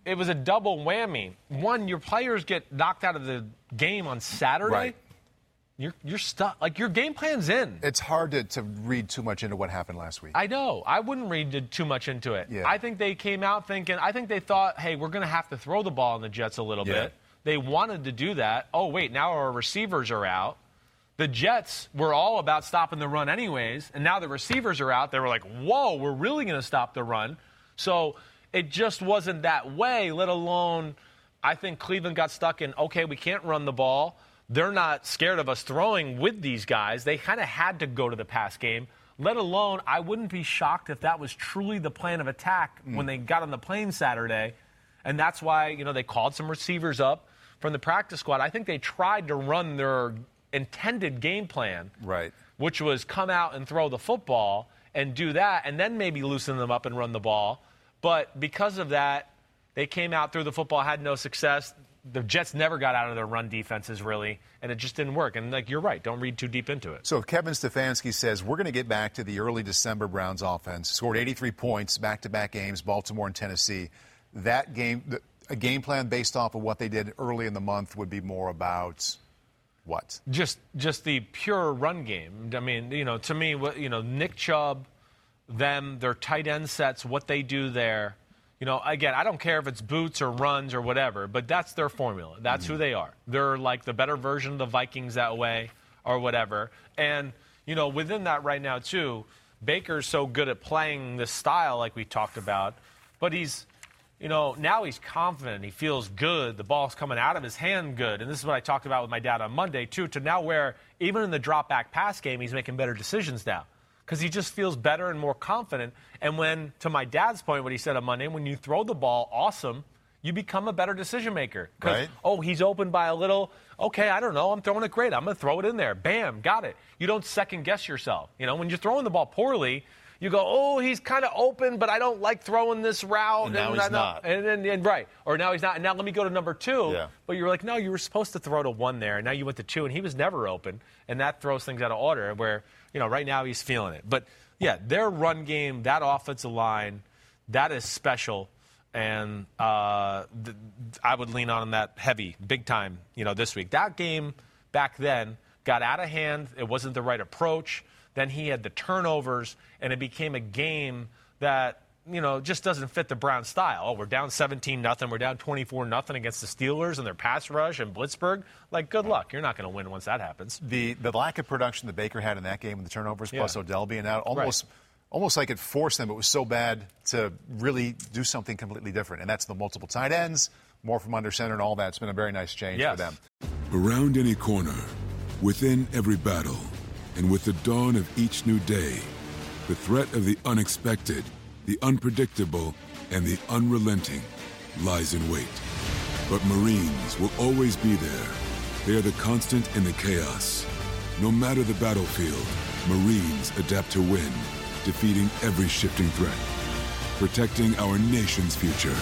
it was a double whammy. One, your players get knocked out of the game on Saturday. Right. You're you're stuck. Like, your game plan's in. It's hard to, to read too much into what happened last week. I know. I wouldn't read too much into it. Yeah. I think they came out thinking, I think they thought, hey, we're going to have to throw the ball on the Jets a little Yeah. bit. They wanted to do that. Oh, wait, now our receivers are out. The Jets were all about stopping the run anyways, and now the receivers are out. They were like, whoa, we're really going to stop the run. So it just wasn't that way, let alone I think Cleveland got stuck in, okay, we can't run the ball. They're not scared of us throwing with these guys. They kind of had to go to the pass game, let alone I wouldn't be shocked if that was truly the plan of attack mm. when they got on the plane Saturday. And that's why, you know, they called some receivers up from the practice squad. I think they tried to run their intended game plan, right, which was come out and throw the football and do that and then maybe loosen them up and run the ball. But because of that, they came out, threw the football, had no success. The Jets never got out of their run defenses, really, and it just didn't work. And, like, you're right. Don't read too deep into it. So Kevin Stefanski says we're going to get back to the early December Browns offense. Scored eighty-three points, back-to-back games, Baltimore and Tennessee. That game, a game plan based off of what they did early in the month would be more about what? Just just the pure run game. I mean, you know, to me, what you know, Nick Chubb, them, their tight end sets, what they do there. You know, again, I don't care if it's boots or runs or whatever, but that's their formula. That's mm-hmm. who they are. They're like the better version of the Vikings that way or whatever. And, you know, within that right now, too, Baker's so good at playing this style like we talked about, but he's, you know, now he's confident. He feels good. The ball's coming out of his hand good. And this is what I talked about with my dad on Monday, too, to now where even in the drop-back pass game, he's making better decisions now. Because he just feels better and more confident. And when, to my dad's point, what he said on Monday, when you throw the ball awesome, you become a better decision maker. Right. Oh, he's open by a little. Okay, I don't know. I'm throwing it great. I'm going to throw it in there. Bam, got it. You don't second guess yourself. You know, when you're throwing the ball poorly, you go, oh, he's kind of open, but I don't like throwing this route. And now and he's I, not. And, and, and right. Or now he's not. And now let me go to number two. Yeah. But you're like, no, you were supposed to throw to one there. And now you went to two, and he was never open. And that throws things out of order where, you know, right now he's feeling it. But, yeah, their run game, that offensive line, that is special. And uh, th- I would lean on that heavy, big time, you know, this week. That game back then got out of hand. It wasn't the right approach. Then he had the turnovers, and it became a game that, you know, just doesn't fit the Browns style. Oh, we're down seventeen nothing. We're down twenty-four nothing against the Steelers and their pass rush and Blitzburg. Like, good luck. You're not going to win once that happens. The the lack of production that Baker had in that game with the turnovers, Yeah. plus Odell being out, almost, Right. almost like it forced them. It was so bad to really do something completely different. And that's the multiple tight ends, more from under center and all that. It's been a very nice change Yes. for them. Around any corner, within every battle, and with the dawn of each new day, the threat of the unexpected, the unpredictable, and the unrelenting lies in wait. But Marines will always be there. They are the constant in the chaos. No matter the battlefield, Marines adapt to win, defeating every shifting threat, protecting our nation's future.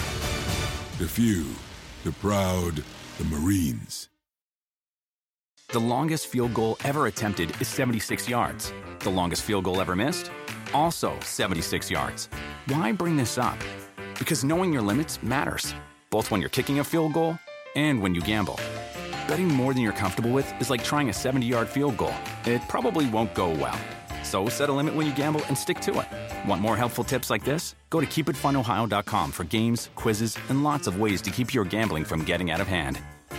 The few, the proud, the Marines. The longest field goal ever attempted is seventy-six yards. The longest field goal ever missed? Also seventy-six yards. Why bring this up? Because knowing your limits matters, both when you're kicking a field goal and when you gamble. Betting more than you're comfortable with is like trying a seventy-yard field goal. It probably won't go well. So set a limit when you gamble and stick to it. Want more helpful tips like this? Go to keep it fun ohio dot com for games, quizzes, and lots of ways to keep your gambling from getting out of hand.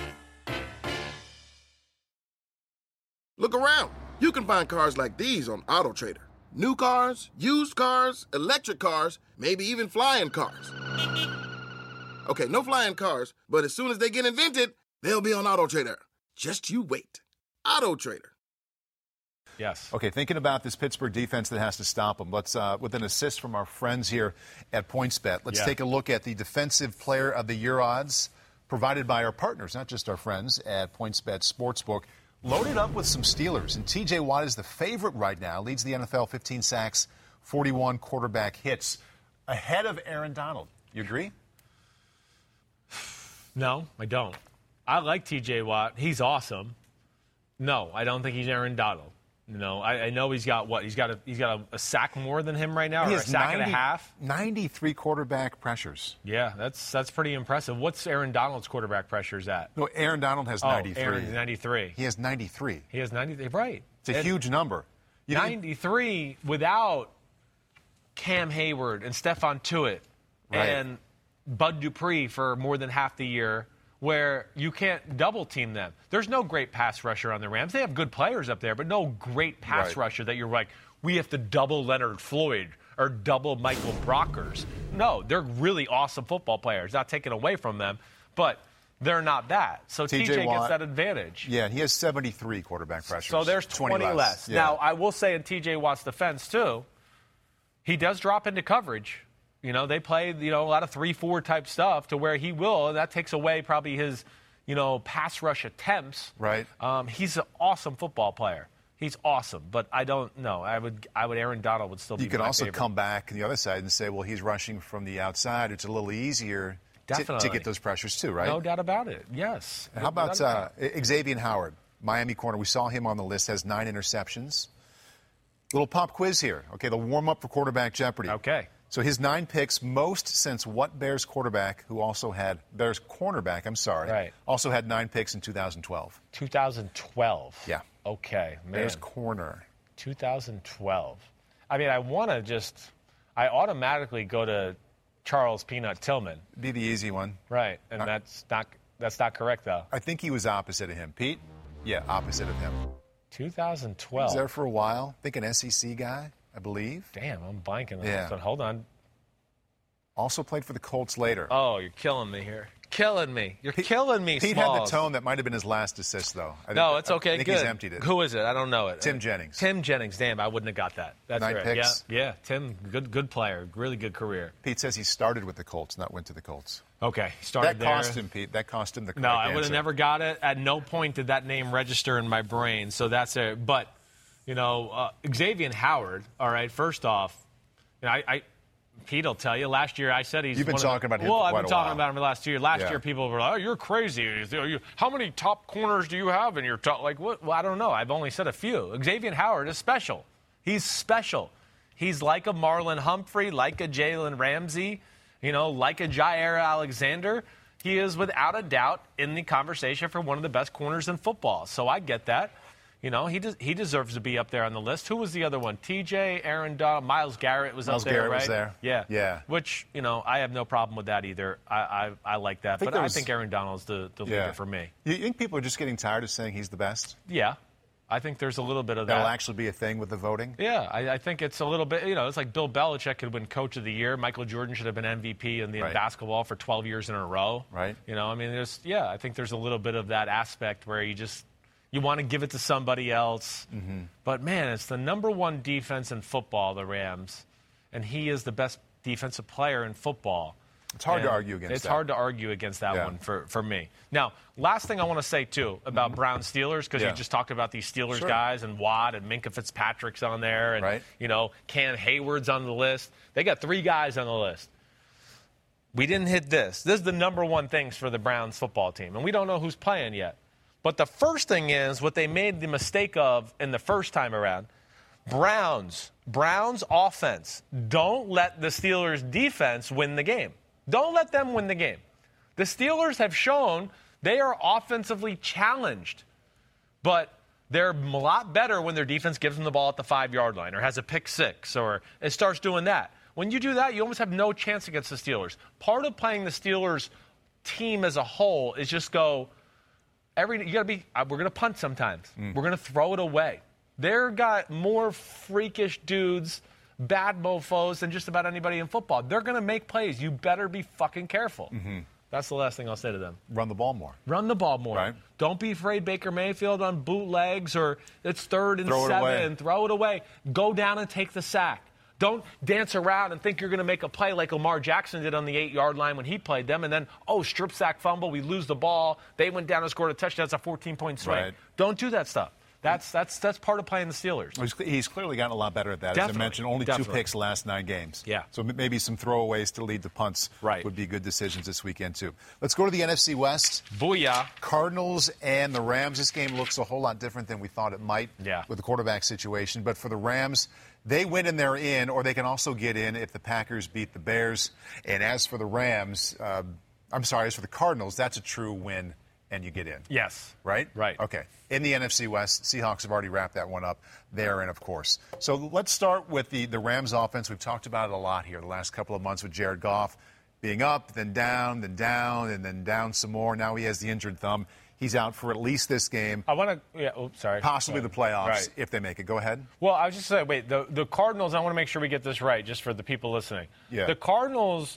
Look around. You can find cars like these on AutoTrader. New cars, used cars, electric cars, maybe even flying cars. Okay, no flying cars, but as soon as they get invented, they'll be on AutoTrader. Just you wait. AutoTrader. Yes. Okay, thinking about this Pittsburgh defense that has to stop them. Let's, uh, with an assist from our friends here at PointsBet, let's Yeah. take a look at the Defensive Player of the Year odds provided by our partners, not just our friends at PointsBet Sportsbook. Loaded up with some Steelers, and T J Watt is the favorite right now. Leads the N F L, fifteen sacks, forty-one quarterback hits, ahead of Aaron Donald. You agree? No, I don't. I like T J Watt. He's awesome. No, I don't think he's Aaron Donald. You know, I, I know he's got what? He's got a he's got a, a sack more than him right now, He or a has sack ninety, and a half. ninety-three quarterback pressures. Yeah, that's that's pretty impressive. What's Aaron Donald's quarterback pressures at? No, Aaron Donald has Oh, ninety-three. Aaron's ninety-three. He has ninety-three. He has ninety-three. Right. It's a And huge number. You know, ninety-three without Cam Hayward and Stephon Tuitt Right. and Bud Dupree for more than half the year, where you can't double team them. There's no great pass rusher on the Rams. They have good players up there, but no great pass Right. rusher that you're like, we have to double Leonard Floyd or double Michael Brockers. No, they're really awesome football players. Not taken away from them, but they're not that. So T J, Watt, gets that advantage. Yeah, he has seventy-three quarterback pressures. So there's twenty, twenty less. less. Yeah. Now, I will say in T J Watt's defense, too, he does drop into coverage. You know, they play, you know, a lot of three four type stuff to where he will, and that takes away probably his, you know, pass rush attempts. Right. Um, he's an awesome football player. He's awesome, but I don't know. I would, I would. Aaron Donald would still be You could my also favorite. come back on the other side and say, well, he's rushing from the outside. It's a little easier to, to Definitely. get those pressures too, right? No doubt about it. Yes. And how No about doubt uh, Xavier Howard, Miami corner? We saw him on the list, has nine interceptions. Little pop quiz here. Okay, the warm-up for quarterback Jeopardy. Okay. So his nine picks, most since what Bears quarterback who also had, Bears cornerback, I'm sorry, Right. also had nine picks in two thousand twelve. two thousand twelve. Yeah. Okay, man. Bears corner. two thousand twelve. I mean, I want to just, I automatically go to Charles Peanut Tillman. Be the easy one. Right, and Uh, that's not that's not correct though. I think he was opposite of him. Pete? Yeah, opposite of him. two thousand He twelve. was there for a while. I think an S E C guy, I believe. Damn, I'm blanking on Yeah. this one. Hold on. Also played for the Colts later. Oh, you're killing me here. Killing me. You're killing me, Pete Smalls. had the tone. That might have been his last assist, though. I No, think- it's okay. I think Good. he's emptied it. Who is it? I don't know it. Tim Jennings. Tim Jennings. Damn, I wouldn't have got that. That's Nine right. picks. Yeah, yeah. Tim, good, good player. Really good career. Pete says he started with the Colts, not went to the Colts. Okay, started That cost there. him, Pete. That cost him the correct No, I would have answer. never got it. At no point did that name register in my brain. So that's it. But, you know, uh, Xavier Howard, all right, first off, you know, I, I Pete will tell you, last year I said he's You've been one of the- talking about him Well, for I've quite been a talking while. about him the last two years. Last Yeah. year people were like, oh, you're crazy. You- How many top corners do you have in your top? Like, what? Well, I don't know. I've only said a few. Xavier Howard is special. He's special. He's like a Marlon Humphrey, like a Jalen Ramsey, you know, like a Jair Alexander. He is without a doubt in the conversation for one of the best corners in football. So I get that. You know, he des- he deserves to be up there on the list. Who was the other one? T J, Aaron Donald, Myles Garrett was Myles up there, Garrett right? was there. Yeah. Yeah. Which, you know, I have no problem with that either. I I, I like that. think but there I was- think Aaron Donald's the, the Yeah. leader for me. You think people are just getting tired of saying he's the best? Yeah. I think there's a little bit of that. That'll actually be a thing with the voting? Yeah, I, I think it's a little bit, you know, it's like Bill Belichick could win Coach of the Year. Michael Jordan should have been M V P in the Right. basketball for twelve years in a row. Right. You know, I mean, there's, yeah, I think there's a little bit of that aspect where you just, you want to give it to somebody else. Mm-hmm. But, man, it's the number one defense in football, the Rams, and he is the best defensive player in football. It's hard to And argue against It's that. hard to argue against that Yeah. one for, for me. Now, last thing I want to say, too, about Brown Steelers, because Yeah. you just talked about these Steelers Sure. guys and Watt and Minka Fitzpatrick's on there. And, Right. you know, Cam Hayward's on the list. They got three guys on the list. We didn't hit this. This is the number one things for the Browns football team, and we don't know who's playing yet. But the first thing is what they made the mistake of in the first time around. Browns, Browns offense. Don't let the Steelers defense win the game. Don't let them win the game. The Steelers have shown they are offensively challenged, but they're a lot better when their defense gives them the ball at the five-yard line or has a pick six or it starts doing that. When you do that, you almost have no chance against the Steelers. Part of playing the Steelers team as a whole is just go, every you got to be, uh, we're going to punt sometimes. Mm. We're going to throw it away. They've got more freakish dudes, bad mofos than just about anybody in football. They're going to make plays. You better be fucking careful. Mm-hmm. That's the last thing I'll say to them. Run the ball more. Run the ball more. Right. Don't be afraid Baker Mayfield on bootlegs or it's third and Throw it seven away. and throw it away. Go down and take the sack. Don't dance around and think you're going to make a play like Lamar Jackson did on the eight-yard line when he played them, and then, oh, strip sack fumble, we lose the ball. They went down and scored a touchdown. That's a fourteen-point swing. Right. Don't do that stuff. That's that's that's part of playing the Steelers. He's, he's clearly gotten a lot better at that. Definitely. As I mentioned, only Definitely. two picks the last nine games. Yeah. So maybe some throwaways to lead to punts Right. would be good decisions this weekend, too. Let's go to the N F C West. Booyah. Cardinals and the Rams. This game looks a whole lot different than we thought it might Yeah. with the quarterback situation. But for the Rams, they win and they're in, or they can also get in if the Packers beat the Bears. And as for the Rams, uh, I'm sorry, as for the Cardinals, that's a true win and you get in. Yes. Right? Right. Okay. In the N F C West, Seahawks have already wrapped that one up. They're in, of course. So let's start with the, the Rams offense. We've talked about it a lot here the last couple of months with Jared Goff being up, then down, then down, and then down some more. Now he has the injured thumb. He's out for at least this game, I want to. Yeah. Oops. Sorry. possibly the playoffs Right. if they make it. Go ahead. Well, I was just saying. Wait. The the Cardinals. I want to make sure we get this right, just for the people listening. Yeah. The Cardinals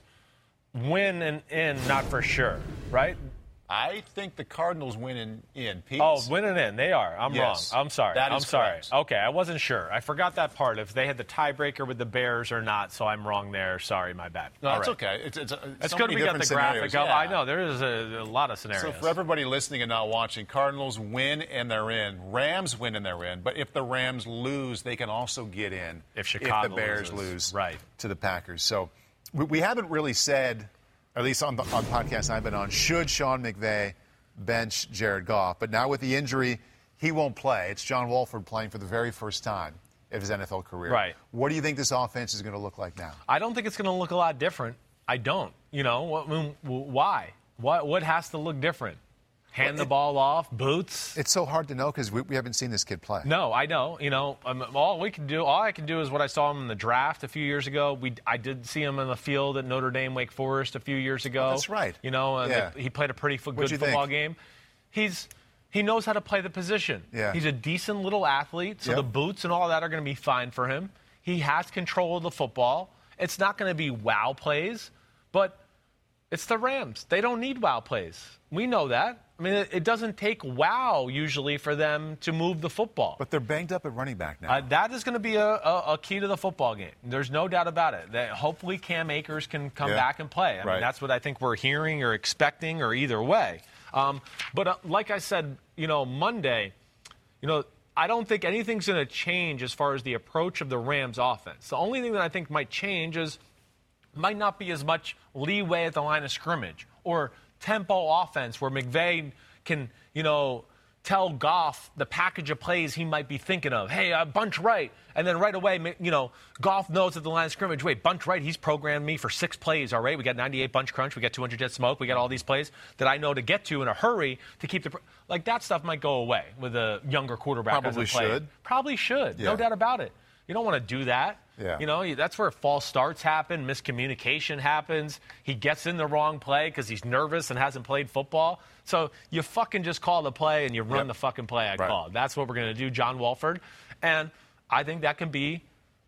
win and in, not for sure, right? I think the Cardinals win in, in Pete. Oh, win and in. They are. I'm Yes. wrong. I'm sorry. That I'm is sorry. correct. Okay, I wasn't sure. I forgot that part. If they had the tiebreaker with the Bears or not, so I'm wrong there. Sorry, my bad. No, All that's right. okay. It's, it's, it's That's so good many we got the different graphic scenarios. up. Yeah. I know there is a, a lot of scenarios. So for everybody listening and not watching, Cardinals win and they're in. Rams win and they're in. But if the Rams lose, they can also get in If Chicago the Bears loses. lose Right. to the Packers. So we, we haven't really said, at least on the on podcasts I've been on, should Sean McVay bench Jared Goff. But now with the injury, he won't play. It's John Wolford playing for the very first time of his N F L career. Right. What do you think this offense is going to look like now? I don't think it's going to look a lot different. I don't. You know, I mean, why? What what has to look different? Hand Well, the it- ball off, boots. It's so hard to know because we, we haven't seen this kid play. No, I know. You know, um, all we can do, all I can do is what I saw him in the draft a few years ago. We, I did see him in the field at Notre Dame, Wake Forest a few years ago. Oh, that's right. You know, and Yeah. they- he played a pretty fo- What'd good you football think? game. He's he knows how to play the position. Yeah. He's a decent little athlete, so Yep. the boots and all that are going to be fine for him. He has control of the football. It's not going to be wow plays, but it's the Rams. They don't need wow plays. We know that. I mean, it, it doesn't take wow usually for them to move the football. But they're banged up at running back now. Uh, that is going to be a, a, a key to the football game. There's no doubt about it. That hopefully Cam Akers can come Yeah. back and play. I Right. mean, that's what I think we're hearing or expecting, or either way. Um, but uh, like I said, you know, Monday, you know, I don't think anything's going to change as far as the approach of the Rams offense. The only thing that I think might change is might not be as much leeway at the line of scrimmage or tempo offense where McVay can, you know, tell Goff the package of plays he might be thinking of. Hey, uh, bunch right. And then right away, you know, Goff knows at the line of scrimmage, wait, bunch right, he's programmed me for six plays, all right? We got ninety-eight bunch crunch, we got two hundred jet smoke, we got all these plays that I know to get to in a hurry to keep the – like that stuff might go away with a younger quarterback. Probably as a player. should. Probably should, Yeah. no doubt about it. You don't want to do that. Yeah. You know, you- that's where false starts happen, miscommunication happens. He gets in the wrong play because he's nervous and hasn't played football. So you fucking just call the play and you run Yep. the fucking play I Right. called. That's what we're going to do, John Wolford. And I think that can be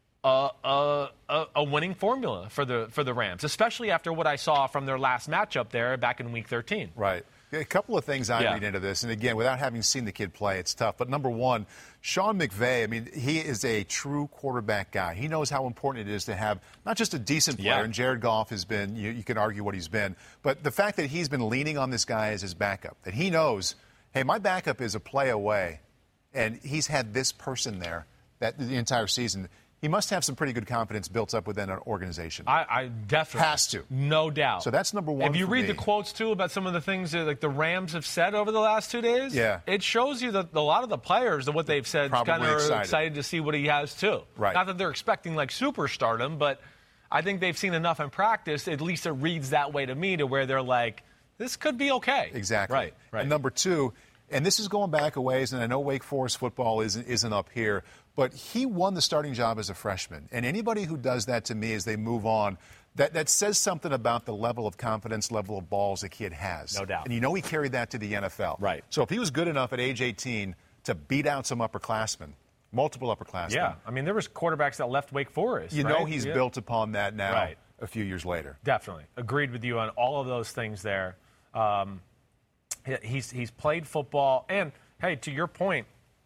a, a, a, a winning formula for the for the Rams, especially after what I saw from their last matchup there back in Week thirteen. Right. A couple of things I Yeah. read into this, and again, without having seen the kid play, it's tough. But number one, Sean McVay, I mean, he is a true quarterback guy. He knows how important it is to have not just a decent player, Yeah. and Jared Goff has been, you, you can argue what he's been, but the fact that he's been leaning on this guy as his backup, that he knows, hey, my backup is a play away, and he's had this person there that the entire season. He must have some pretty good confidence built up within an organization. I, I definitely Has to. no doubt. So that's number one If you for read me. the quotes too about some of the things that like the Rams have said over the last two days, Yeah. it shows you that a lot of the players and what they've said Probably kind of excited. excited to see what he has too. Right. Not that they're expecting like superstardom, but I think they've seen enough in practice. At least it reads that way to me, to where they're like, this could be okay. Exactly. Right. Right. And number two, and this is going back a ways, and I know Wake Forest football isn't, isn't up here, but he won the starting job as a freshman. And anybody who does that to me as they move on, that, that says something about the level of confidence, level of balls the kid has. No doubt. And you know he carried that to the N F L. Right. So if he was good enough at age eighteen to beat out some upperclassmen, multiple upperclassmen, Yeah. I mean, there was quarterbacks that left Wake Forest. you know right? he's Yeah. built upon that now Right. a few years later. Definitely. Agreed with you on all of those things there. Um, he- he's, he's played football. And, hey, to your point,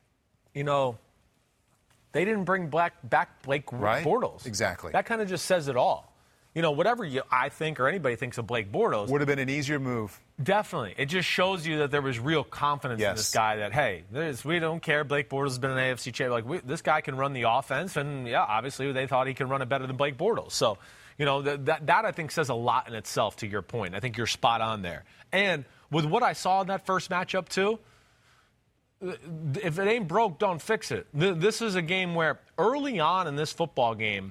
you know, they didn't bring black, back Blake Right. Bortles. Exactly. That kind of just says it all. you know, whatever you, I think or anybody thinks of Blake Bortles. Would have been an easier move. Definitely. It just shows you that there was real confidence yes. in this guy that, hey, this, we don't care. Blake Bortles has been an A F C champion. Like, we, this guy can run the offense. And, yeah, obviously they thought he can run it better than Blake Bortles. So, you know, th- that, that I think says a lot in itself to your point. I think you're spot on there. And with what I saw in that first matchup, too, if it ain't broke, don't fix it. Th- this is a game where early on in this football game,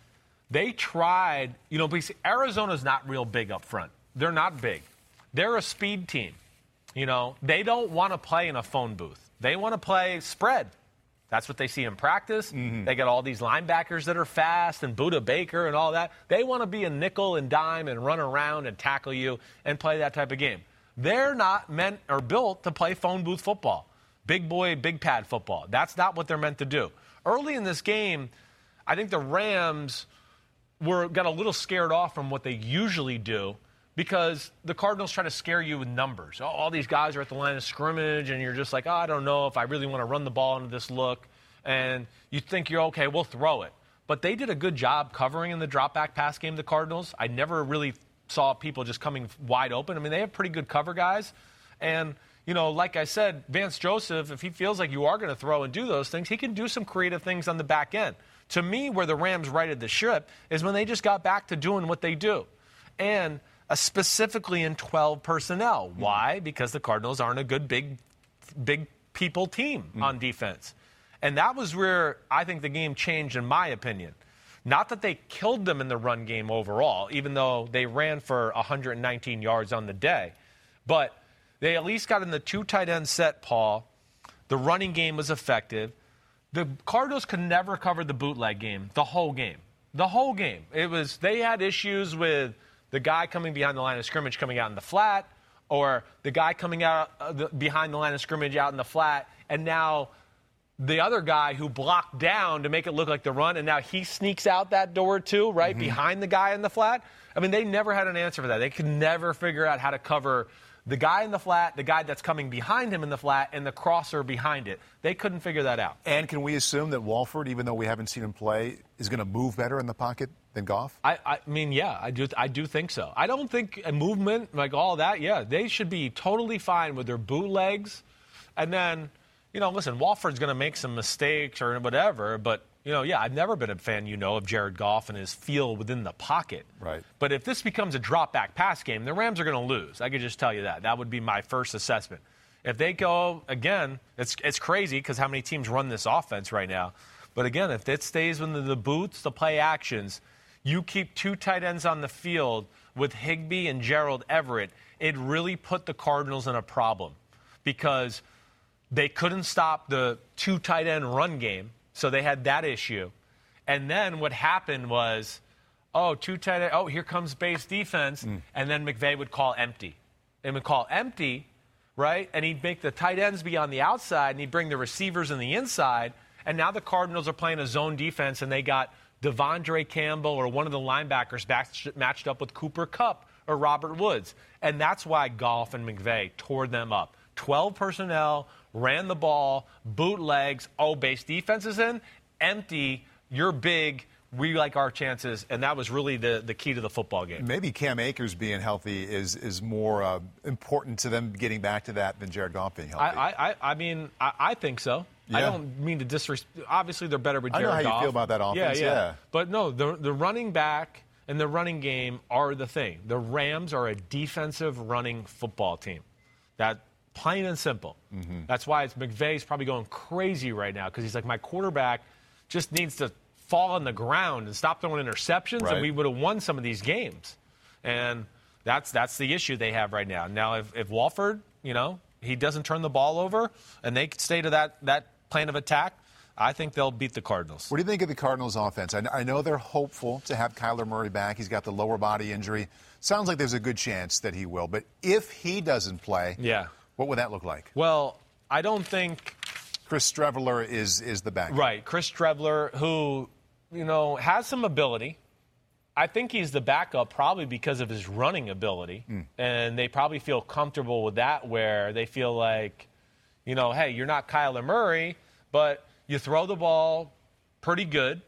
they tried, you know, because Arizona's not real big up front. They're not big. They're a speed team. You know, they don't want to play in a phone booth. They want to play spread. That's what they see in practice. Mm-hmm. They got all these linebackers that are fast and Buda Baker and all that. They want to be a nickel and dime and run around and tackle you and play that type of game. They're not meant or built to play phone booth football. Big boy, big pad football. That's not what they're meant to do. Early in this game, I think the Rams were got a little scared off from what they usually do because the Cardinals try to scare you with numbers. Oh, all these guys are at the line of scrimmage, and you're just like, oh, I don't know if I really want to run the ball into this look. And you think you're okay, we'll throw it. But they did a good job covering in the drop-back pass game, the Cardinals. I never really saw people just coming wide open. I mean, they have pretty good cover guys. And, you know, like I said, Vance Joseph, if he feels like you are going to throw and do those things, he can do some creative things on the back end. To me, where the Rams righted the ship is when they just got back to doing what they do. And uh, specifically in twelve personnel. Mm-hmm. Why? Because the Cardinals aren't a good big, big people team mm-hmm. on defense. And that was where I think the game changed, in my opinion. Not that they killed them in the run game overall, even though they ran for one hundred nineteen yards on the day. But they at least got in the two tight end set, Paul. The running game was effective. The Cardinals could never cover the bootleg game, the whole game. The whole game. It was, they had issues with the guy coming behind the line of scrimmage coming out in the flat, or the guy coming out uh, the, behind the line of scrimmage out in the flat, and now the other guy who blocked down to make it look like the run, and now he sneaks out that door too, right, mm-hmm. behind the guy in the flat. I mean, they never had an answer for that. They could never figure out how to cover the guy in the flat, the guy that's coming behind him in the flat, and the crosser behind it. They couldn't figure that out. And can we assume that Walford, even though we haven't seen him play, is going to move better in the pocket than Goff? I, I mean, yeah, I do I do think so. I don't think a movement, like all that, yeah, they should be totally fine with their bootlegs. And then, you know, listen, Walford's going to make some mistakes or whatever, but, you know, yeah, I've never been a fan, you know, of Jared Goff and his feel within the pocket. Right. But if this becomes a drop-back pass game, the Rams are going to lose. I could just tell you that. That would be my first assessment. If they go, again, it's it's crazy because how many teams run this offense right now. But, again, if it stays with the, the boots, the play actions, you keep two tight ends on the field with Higbee and Gerald Everett, it really put the Cardinals in a problem because they couldn't stop the two tight end run game. So they had that issue. And then what happened was, oh, two tight end, oh, here comes base defense. Mm. And then McVay would call empty. And would call empty, right? And he'd make the tight ends be on the outside, and he'd bring the receivers in the inside. And now the Cardinals are playing a zone defense, and they got Devondre Campbell or one of the linebackers matched, matched up with Cooper Kupp or Robert Woods. And that's why Goff and McVay tore them up. twelve personnel, ran the ball, bootlegs, oh, base defense is in, empty, you're big, we like our chances, and that was really the, the key to the football game. Maybe Cam Akers being healthy is is more uh, important to them getting back to that than Jared Goff being healthy. I I, I mean, I, I think so. Yeah. I don't mean to disrespect. Obviously, they're better with Jared Goff. I know how Goff. you feel about that offense, yeah. yeah. yeah. But no, the, the running back and the running game are the thing. The Rams are a defensive running football team. That plain and simple. Mm-hmm. That's why it's McVay's probably going crazy right now because he's like, my quarterback just needs to fall on the ground and stop throwing interceptions, right. and we would have won some of these games. And that's that's the issue they have right now. Now, if, if Walford, you know, he doesn't turn the ball over and they stay to that, that plan of attack, I think they'll beat the Cardinals. What do you think of the Cardinals' offense? I, I know they're hopeful to have Kyler Murray back. He's got the lower body injury. Sounds like there's a good chance that he will. But if he doesn't play, yeah. what would that look like? Well, I don't think Chris Streveler is is the backup. Right, Chris Streveler, who, you know, has some ability. I think he's the backup probably because of his running ability. Mm. And they probably feel comfortable with that where they feel like, you know, hey, you're not Kyler Murray, but you throw the ball pretty good.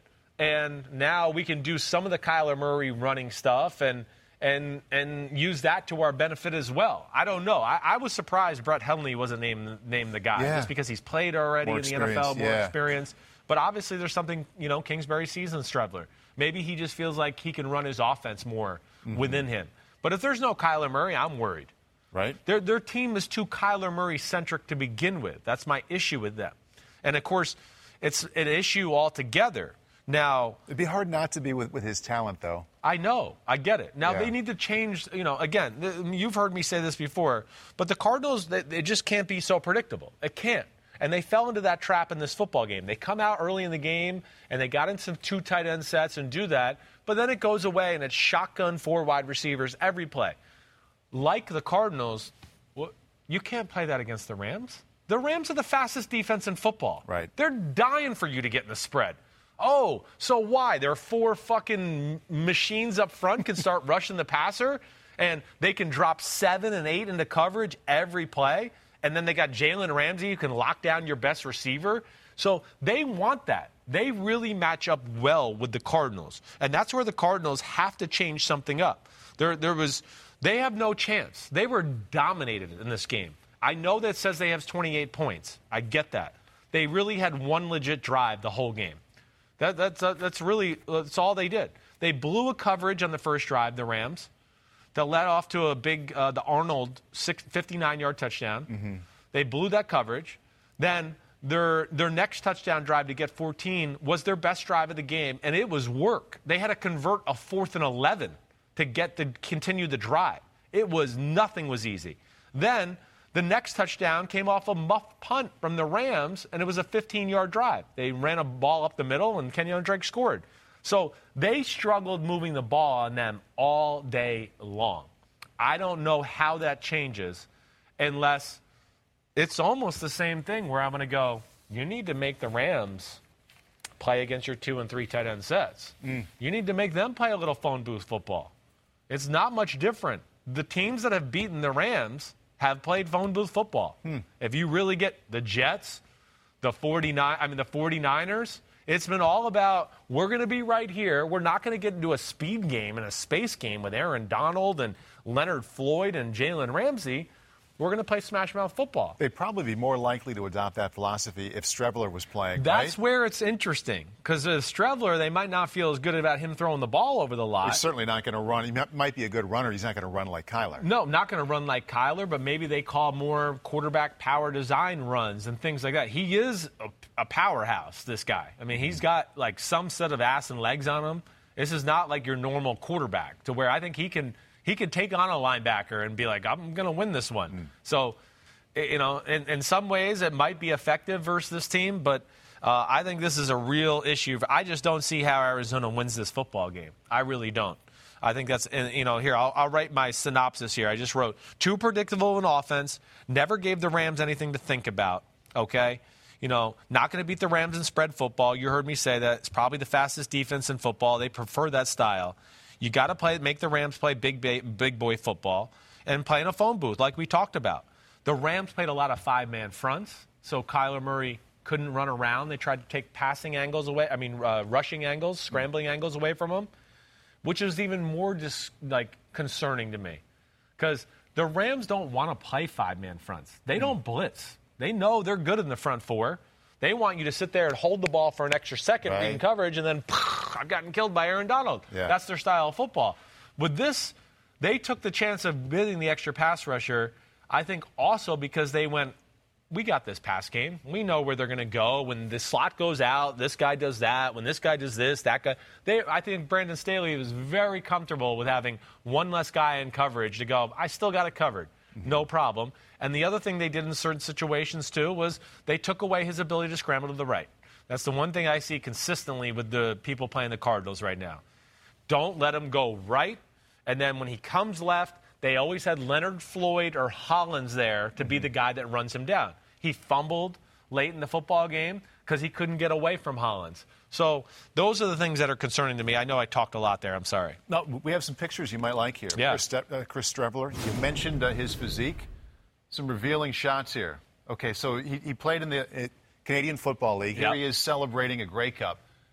and now we can do some of the Kyler Murray running stuff and and and use that to our benefit as well. I don't know. I, I was surprised Brett Hundley wasn't named named the guy yeah. just because he's played already more in the N F L, more yeah. experience. But obviously there's something, you know, Kingsbury sees in Streveler. Maybe he just feels like he can run his offense more mm-hmm. within him. But if there's no Kyler Murray, I'm worried. Right. Their their team is too Kyler Murray-centric to begin with. That's my issue with them. And, of course, it's an issue altogether. Now, it'd be hard not to be with, with his talent, though. I know. I get it. Now, yeah. they need to change, you know, again, th- you've heard me say this before, but the Cardinals, they, they just can't be so predictable. It can't. And they fell into that trap in this football game. They come out early in the game, and they got into some two tight end sets and do that, but then it goes away, and it's shotgun four wide receivers every play. Like the Cardinals, well, you can't play that against the Rams. The Rams are the fastest defense in football. Right. They're dying for you to get in the spread. Oh, so why? There are four fucking machines up front can start rushing the passer, and they can drop seven and eight into coverage every play, and then they got Jalen Ramsey who can lock down your best receiver. So they want that. They really match up well with the Cardinals, and that's where the Cardinals have to change something up. There, there was, they have no chance. They were dominated in this game. I know that says they have twenty-eight points. I get that. They really had one legit drive the whole game. That, that's, uh, that's really that's all they did. They blew a coverage on the first drive, the Rams, that led off to a big, uh, the Arnold fifty-nine-yard touchdown. Mm-hmm. They blew that coverage. Then their their next touchdown drive to get fourteen was their best drive of the game, and it was work. They had to convert a fourth and eleven to get to continue the drive. It was nothing was easy. Then the next touchdown came off a muff punt from the Rams, and it was a fifteen-yard drive. They ran a ball up the middle, and Kenyon Drake scored. So they struggled moving the ball on them all day long. I don't know how that changes unless it's almost the same thing where I'm going to go, you need to make the Rams play against your two and three tight end sets. Mm. You need to make them play a little phone booth football. It's not much different. The teams that have beaten the Rams have played phone booth football. Hmm. If you really get the Jets, the forty-nine, I mean the forty-niners, it's been all about we're going to be right here. We're not going to get into a speed game and a space game with Aaron Donald and Leonard Floyd and Jalen Ramsey. We're going to play smash mouth football. They'd probably be more likely to adopt that philosophy if Streveler was playing. That's right? where it's interesting because as Streveler, they might not feel as good about him throwing the ball over the lot. He's certainly not going to run. He might be a good runner. He's not going to run like Kyler. No, not going to run like Kyler, but maybe they call more quarterback power design runs and things like that. He is a, a powerhouse, this guy. I mean, he's got like some set of ass and legs on him. This is not like your normal quarterback to where I think he can he can take on a linebacker and be like, I'm going to win this one. Mm. So, you know, in, in some ways it might be effective versus this team, but uh, I think this is a real issue. I just don't see how Arizona wins this football game. I really don't. I think that's, you know, here, I'll, I'll write my synopsis here. I just wrote, too predictable in offense, never gave the Rams anything to think about, okay? You know, not going to beat the Rams in spread football. You heard me say that. It's probably the fastest defense in football. They prefer that style. You got to play, make the Rams play big, big boy football and play in a phone booth like we talked about. The Rams played a lot of five-man fronts, so Kyler Murray couldn't run around. They tried to take passing angles away, I mean, uh, rushing angles, scrambling mm-hmm. angles away from him, which is even more just like concerning to me because the Rams don't want to play five-man fronts. They mm-hmm. don't blitz. They know they're good in the front four. They want you to sit there and hold the ball for an extra second right. in coverage, and then I've gotten killed by Aaron Donald. Yeah. That's their style of football. With this, they took the chance of bidding the extra pass rusher, I think also because they went, we got this pass game. We know where they're going to go. When the slot goes out, this guy does that. When this guy does this, that guy. They, I think Brandon Staley was very comfortable with having one less guy in coverage to go, I still got it covered. Mm-hmm. No problem. And the other thing they did in certain situations, too, was they took away his ability to scramble to the right. That's the one thing I see consistently with the people playing the Cardinals right now. Don't let him go right. And then when he comes left, they always had Leonard Floyd or Hollins there to mm-hmm. be the guy that runs him down. He fumbled late in the football game because he couldn't get away from Hollins. So those are the things that are concerning to me. I know I talked a lot there. I'm sorry. No, we have some pictures you might like here. Yeah. Chris, Ste- uh, Chris Streveler, you mentioned uh, his physique. Some revealing shots here. Okay, so he, he played in the uh, Canadian Football League. Here yep. he is celebrating a Grey Cup.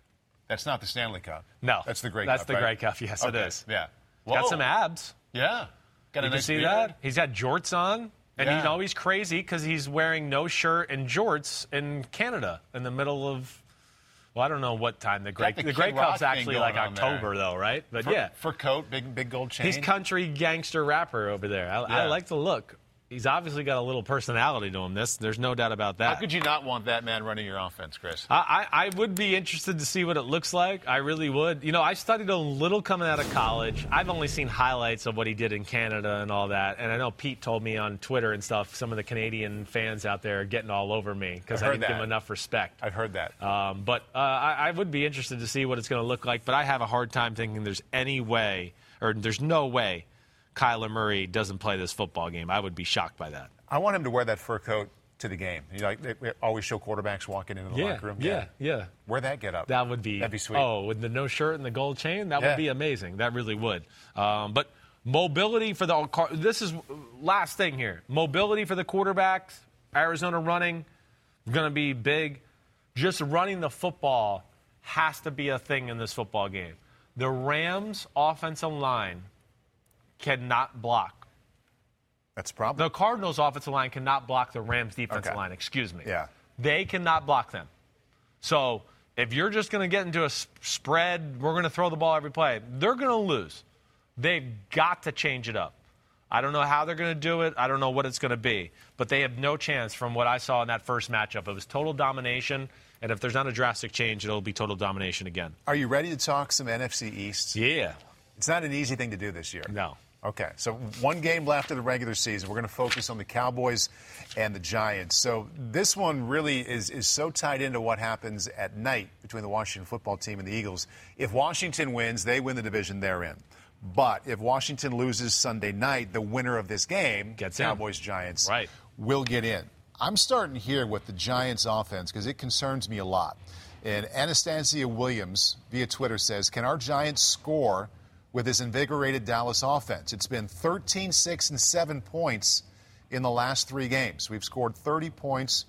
That's not the Stanley Cup. No. That's the Grey That's Cup, the right? Grey Cup, yes, it Okay, is. Yeah. He's got Whoa. some abs. Yeah. Got a You can nice see beard. that? He's got jorts on. And Yeah. he's always crazy because he's wearing no shirt and jorts in Canada in the middle of, well, I don't know what time. The Grey, Got the the Grey Kid Rock Cup's thing actually going like on there. October, though, right? But Fur, yeah. Fur coat, big big gold chain. He's country gangster rapper over there. I, I Yeah. like the look. He's obviously got a little personality to him. This, there's no doubt about that. How could you not want that man running your offense, Chris? I, I I would be interested to see what it looks like. I really would. You know, I studied a little coming out of college. I've only seen highlights of what he did in Canada and all that. And I know Pete told me on Twitter and stuff, some of the Canadian fans out there are getting all over me because I I heard didn't give that. him enough respect. I've heard that. Um, but uh, I, I would be interested to see what it's going to look like. But I have a hard time thinking there's any way, or there's no way, Kyler Murray doesn't play this football game. I would be shocked by that. I want him to wear that fur coat to the game. You know, like they they always show quarterbacks walking into the Yeah, locker room. yeah, yeah. Wear that get up. That would be That'd be sweet. Oh, with the no shirt and the gold chain, that Yeah. would be amazing. That really would. Um, but mobility for the this is last thing here. Mobility for the quarterbacks. Arizona running going to be big. Just running the football has to be a thing in this football game. The Rams' offensive line cannot block. That's a problem. The Cardinals' offensive line cannot block the Rams' defensive Okay. line. Excuse me. Yeah. They cannot block them. So if you're just going to get into a s- spread, we're going to throw the ball every play, they're going to lose. They've got to change it up. I don't know how they're going to do it. I don't know what it's going to be. But they have no chance from what I saw in that first matchup. It was total domination. And if there's not a drastic change, it'll be total domination again. Are you ready to talk some N F C East? Yeah. It's not an easy thing to do this year. No. Okay, so one game left of the regular season. We're going to focus on the Cowboys and the Giants. So this one really is, is so tied into what happens at night between the Washington football team and the Eagles. If Washington wins, they win the division they're in. But if Washington loses Sunday night, the winner of this game, Gets in. Cowboys-Giants, Right. will get in. I'm starting here with the Giants offense because it concerns me a lot. And Anastasia Williams via Twitter says, can our Giants score with this invigorated Dallas offense? It's been thirteen, six, and seven points in the last three games. We've scored thirty points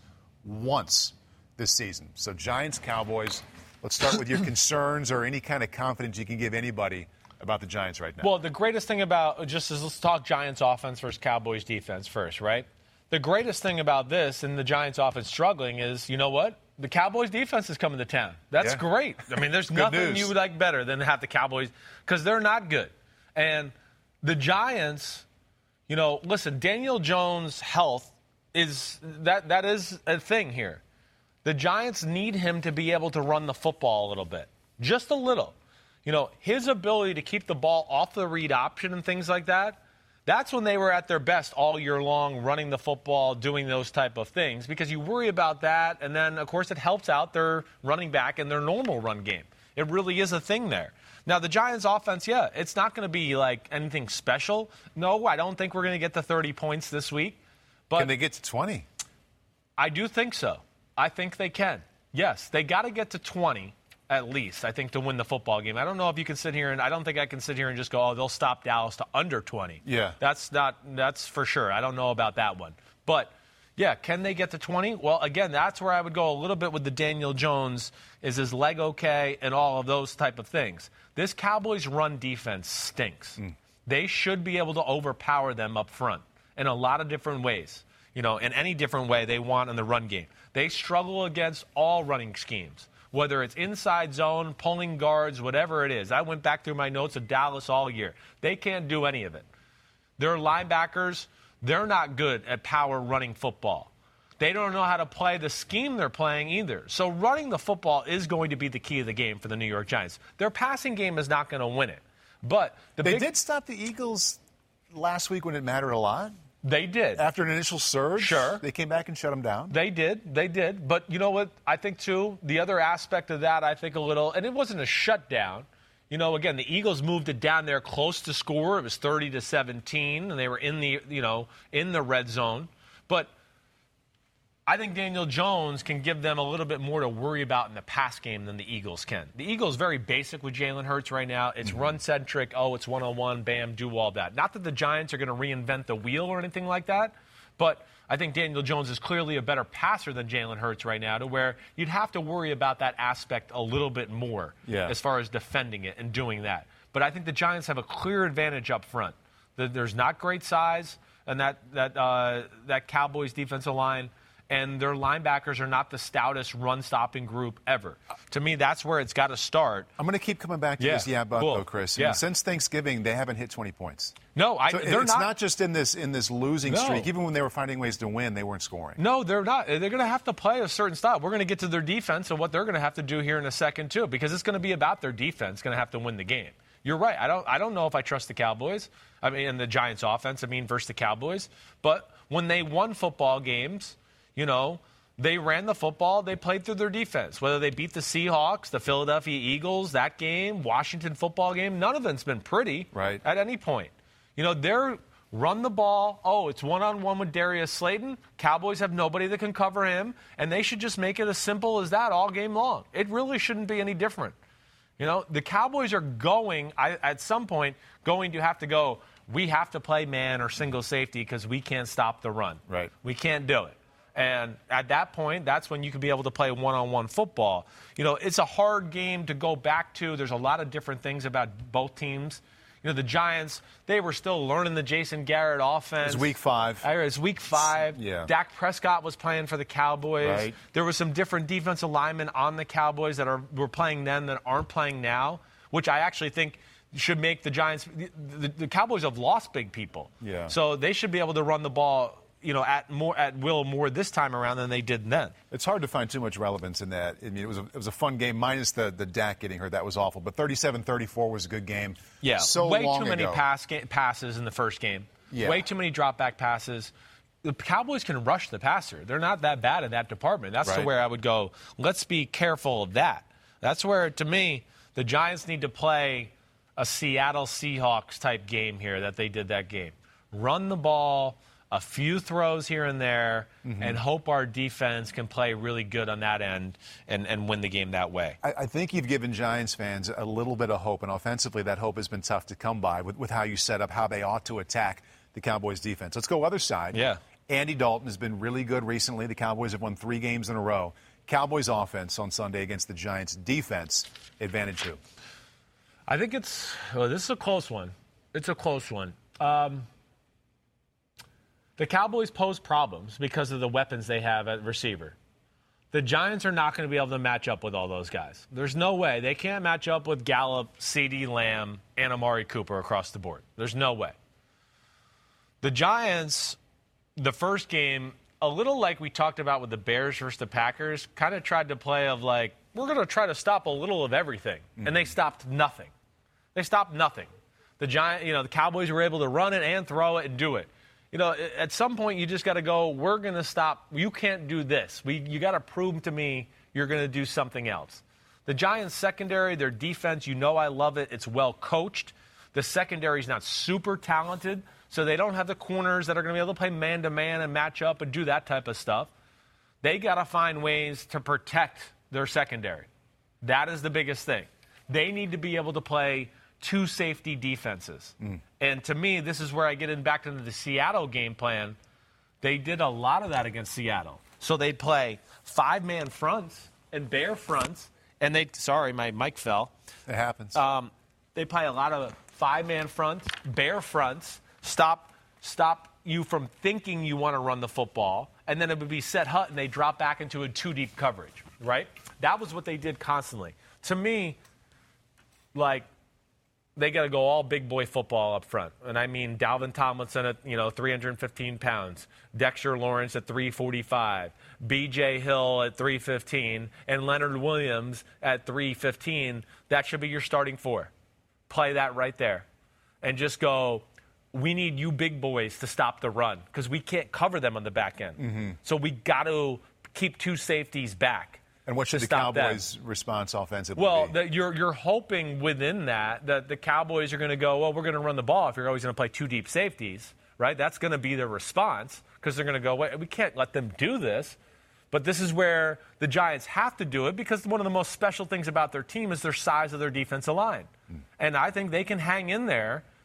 once this season. So Giants, Cowboys, let's start with your concerns or any kind of confidence you can give anybody about the Giants right now. Well, the greatest thing about, just as let's talk Giants offense versus Cowboys defense first, right? The greatest thing about this and the Giants offense struggling is, you know what? The Cowboys defense is coming to town. That's Yeah. great. I mean, there's nothing news. you would like better than to have the Cowboys because they're not good. And the Giants, you know, listen, Daniel Jones' health is that that is a thing here. The Giants need him to be able to run the football a little bit, just a little. You know, his ability to keep the ball off the read option and things like that, that's when they were at their best all year long, running the football, doing those type of things, because you worry about that, and then, of course, it helps out their running back and their normal run game. It really is a thing there. Now, the Giants' offense, yeah, it's not going to be like anything special. No, I don't think we're going to get to thirty points this week. But can they get to twenty? I do think so. I think they can. Yes, they got to get to twenty at least, I think, to win the football game. I don't know if you can sit here and I don't think I can sit here and just go, oh, they'll stop Dallas to under twenty. Yeah. That's not, that's for sure. I don't know about that one. But, yeah, can they get to twenty? Well, again, that's where I would go a little bit with the Daniel Jones. Is his leg okay? And all of those type of things. This Cowboys run defense stinks. Mm. They should be able to overpower them up front in a lot of different ways. You know, in any different way they want in the run game. They struggle against all running schemes. Whether it's inside zone, pulling guards, whatever it is. I went back through my notes of Dallas all year. They can't do any of it. Their linebackers, they're not good at power running football. They don't know how to play the scheme they're playing either. So running the football is going to be the key of the game for the New York Giants. Their passing game is not going to win it. But the They big, did stop the Eagles last week when it mattered a lot. They did. After an initial surge, Sure. they came back and shut them down. They did. They did. But you know what? I think, too, the other aspect of that, I think a little, and it wasn't a shutdown. You know, again, the Eagles moved it down there close to score. It was thirty to seventeen, and they were in the, you know, in the red zone. But I think Daniel Jones can give them a little bit more to worry about in the pass game than the Eagles can. The Eagles very basic with Jalen Hurts right now. It's mm-hmm. run-centric. Oh, it's one-on-one, bam, do all that. Not that the Giants are going to reinvent the wheel or anything like that, But I think Daniel Jones is clearly a better passer than Jalen Hurts right now, to where you'd have to worry about that aspect a little bit more yeah. as far as defending it and doing that. But I think the Giants have a clear advantage up front. There's not great size, and that that uh, that Cowboys defensive line, and their linebackers are not the stoutest run-stopping group ever. To me, that's where it's got to start. I'm going to keep coming back to yeah. this yeah but cool. though, Chris. I yeah. mean, since Thanksgiving, they haven't hit twenty points. No, I, so they're it's not. not just in this in this losing No. streak. Even when they were finding ways to win, they weren't scoring. No, they're not. They're going to have to play a certain style. We're going to get to their defense and what they're going to have to do here in a second, too, because it's going to be about their defense going to have to win the game. You're right. I don't I don't know if I trust the Cowboys. I mean, and the Giants offense, I mean, versus the Cowboys. But when they won football games, you know, they ran the football. They played through their defense. Whether they beat the Seahawks, the Philadelphia Eagles, that game, Washington football game, none of it's been pretty right. at any point. You know, they're run the ball. Oh, it's one-on-one with Darius Slayton. Cowboys have nobody that can cover him, and they should just make it as simple as that all game long. It really shouldn't be any different. You know, the Cowboys are going, I, at some point, going to have to go, we have to play man or single safety because we can't stop the run. Right. We can't do it. And at that point, that's when you can be able to play one-on-one football. You know, it's a hard game to go back to. There's a lot of different things about both teams. You know, the Giants, they were still learning the Jason Garrett offense. It was week five. It was week five. Yeah. Dak Prescott was playing for the Cowboys. Right. There were some different defensive linemen on the Cowboys that are were playing then that aren't playing now, which I actually think should make the Giants – the, the Cowboys have lost big people. Yeah. So they should be able to run the ball – you know, at more at will more this time around than they did then. It's hard to find too much relevance in that. I mean, it was a, it was a fun game, minus the, the Dak getting hurt. That was awful. But thirty-seven thirty-four was a good game. Yeah, so way long too many ago. pass ga- passes in the first game. Yeah. Way too many drop back passes. The Cowboys can rush the passer. They're not that bad in that department. That's right. to where I would go, let's be careful of that. That's where, to me, the Giants need to play a Seattle Seahawks type game here that they did that game. Run the ball, a few throws here and there, mm-hmm. and hope our defense can play really good on that end and, and win the game that way. I, I think you've given Giants fans a little bit of hope, and offensively that hope has been tough to come by with, with how you set up how they ought to attack the Cowboys defense. Let's go other side. Yeah. Andy Dalton has been really good recently. The Cowboys have won three games in a row. Cowboys offense on Sunday against the Giants defense, advantage who? I think it's well, – this is a close one. It's a close one. Um, the Cowboys pose problems because of the weapons they have at receiver. The Giants are not going to be able to match up with all those guys. There's no way. They can't match up with Gallup, CeeDee Lamb, and Amari Cooper across the board. There's no way. The Giants, the first game, a little like we talked about with the Bears versus the Packers, kind of tried to play of like, we're going to try to stop a little of everything. Mm-hmm. And they stopped nothing. They stopped nothing. The Giant, you know, the Cowboys were able to run it and throw it and do it. You know, at some point you just got to go, we're going to stop. You can't do this. We, you got to prove to me you're going to do something else. The Giants secondary, their defense, you know I love it. It's well coached. The secondary is not super talented, so they don't have the corners that are going to be able to play man-to-man and match up and do that type of stuff. They got to find ways to protect their secondary. That is the biggest thing. They need to be able to play two safety defenses. Mm. And to me, this is where I get in back into the Seattle game plan. They did a lot of that against Seattle. So they'd play five-man fronts and bear fronts. And they, sorry, my mic fell. It happens. Um, they play a lot of five-man fronts, bear fronts, stop stop you from thinking you want to run the football, and then it would be set hut, and they drop back into a two-deep coverage, right? That was what they did constantly. To me, like, they got to go all big boy football up front. And I mean Dalvin Tomlinson at, you know, three hundred fifteen pounds, Dexter Lawrence at three forty-five, B J Hill at three fifteen, and Leonard Williams at three fifteen. That should be your starting four. Play that right there. And just go, we need you big boys to stop the run because we can't cover them on the back end. Mm-hmm. So we got to keep two safeties back. And what should the Cowboys' them. response offensively well, be? Well, you're, you're hoping within that that the Cowboys are going to go, well, we're going to run the ball if you're always going to play two deep safeties, right? That's going to be their response because they're going to go, wait, we can't let them do this. But this is where the Giants have to do it because one of the most special things about their team is their size of their defensive line. Mm. And I think they can hang in there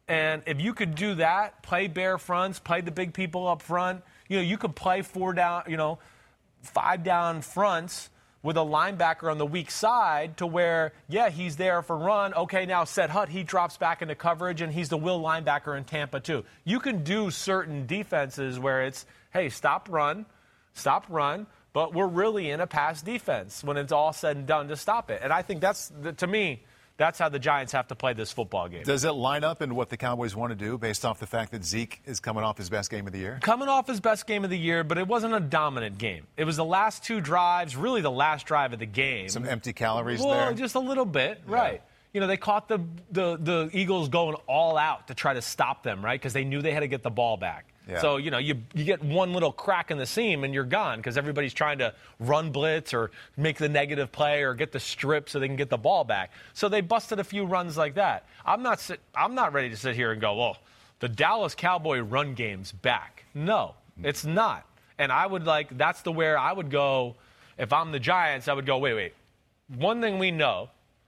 And if you could do that, play bare fronts, play the big people up front, you know, you could play four down, you know, five down fronts with a linebacker on the weak side to where, yeah, he's there for run. Okay, now Seth Hutt, he drops back into coverage, and he's the will linebacker in Tampa too. You can do certain defenses where it's, hey, stop run, stop run, but we're really in a pass defense when it's all said and done to stop it. And I think that's, to me, that's how the Giants have to play this football game. Does it line up in what the Cowboys want to do based off the fact that Zeke is coming off his best game of the year? Coming off his best game of the year, but it wasn't a dominant game. It was the last two drives, really the last drive of the game. Some empty calories well, there? Just a little bit, yeah. right. You know, they caught the, the, the Eagles going all out to try to stop them, right, because they knew they had to get the ball back. Yeah. So, you know, you, you get one little crack in the seam and you're gone because everybody's trying to run blitz or make the negative play or get the strip so they can get the ball back. So they busted a few runs like that. I'm not sit, I'm not ready to sit here and go, well, the Dallas Cowboy run game's back. No, it's not. And I would like, that's the where I would go, if I'm the Giants, I would go, wait, wait. One thing we know,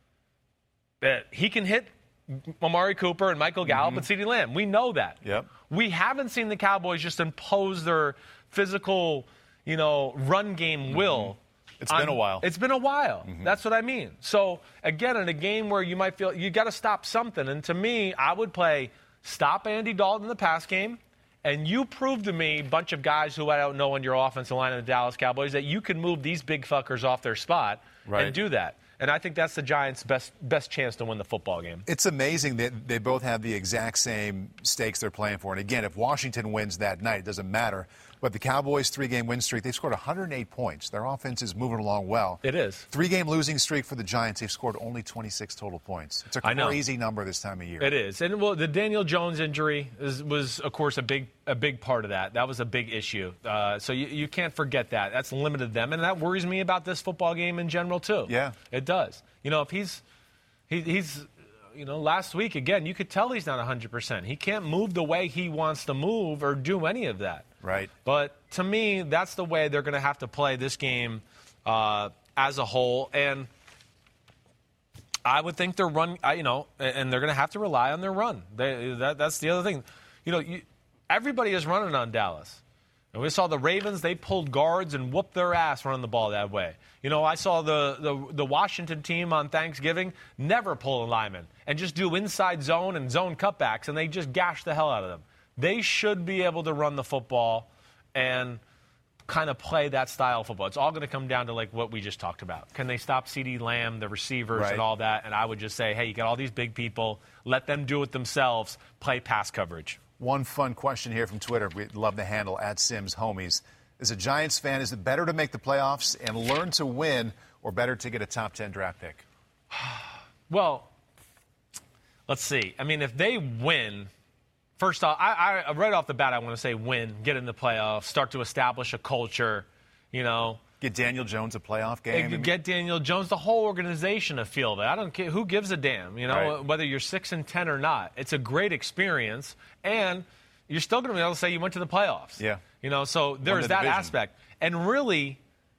that he can hit Amari Cooper and Michael Gallup mm-hmm. and CeeDee Lamb. We know that. Yep. We haven't seen the Cowboys just impose their physical, you know, run game will. Mm-hmm. It's on, been a while. It's been a while. Mm-hmm. That's what I mean. So, again, in a game where you might feel you got to stop something. And to me, I would play stop Andy Dalton in the pass game, and you prove to me, a bunch of guys who I don't know on your offensive line of the Dallas Cowboys, that you can move these big fuckers off their spot right. and do that. And I think that's the Giants' best best chance to win the football game. It's amazing that they both have the exact same stakes they're playing for. And, again, if Washington wins that night, it doesn't matter. But the Cowboys' three-game win streak, they've scored one hundred eight points. Their offense is moving along well. It is. Three-game losing streak for the Giants, they've scored only twenty-six total points. It's a crazy number this time of year. It is. And, well, the Daniel Jones injury is, was, of course, a big a big part of that. That was a big issue. Uh, so you, you can't forget that. That's limited them. And that worries me about this football game in general, too. Yeah. It does. You know, if he's he, he's, you know, last week, again, you could tell he's not one hundred percent. He can't move the way he wants to move or do any of that. Right. But to me, that's the way they're going to have to play this game uh, as a whole. And I would think they're run, you know, and they're going to have to rely on their run. They, that, that's the other thing. You know, you, everybody is running on Dallas. And we saw the Ravens, they pulled guards and whooped their ass running the ball that way. You know, I saw the, the, the Washington team on Thanksgiving never pull a lineman and just do inside zone and zone cutbacks, and they just gash the hell out of them. They should be able to run the football and kind of play that style of football. It's all going to come down to, like, what we just talked about. Can they stop CeeDee Lamb, the receivers, right. and all that? And I would just say, hey, you got all these big people. Let them do it themselves. Play pass coverage. One fun question here from Twitter. We love the handle, at Sims Homies. As a Giants fan, is it better to make the playoffs and learn to win, or better to get a top ten draft pick? Well, let's see. I mean, if they win, first off, I, I right off the bat, I want to say win, get in the playoffs, start to establish a culture, you know. Get Daniel Jones a playoff game. Get Daniel Jones, the whole organization a feel of it. I don't care. Who gives a damn, you know, right. whether you're six and ten or not. It's a great experience, and you're still going to be able to say you went to the playoffs. Yeah. You know, so there's the that division. aspect. And really,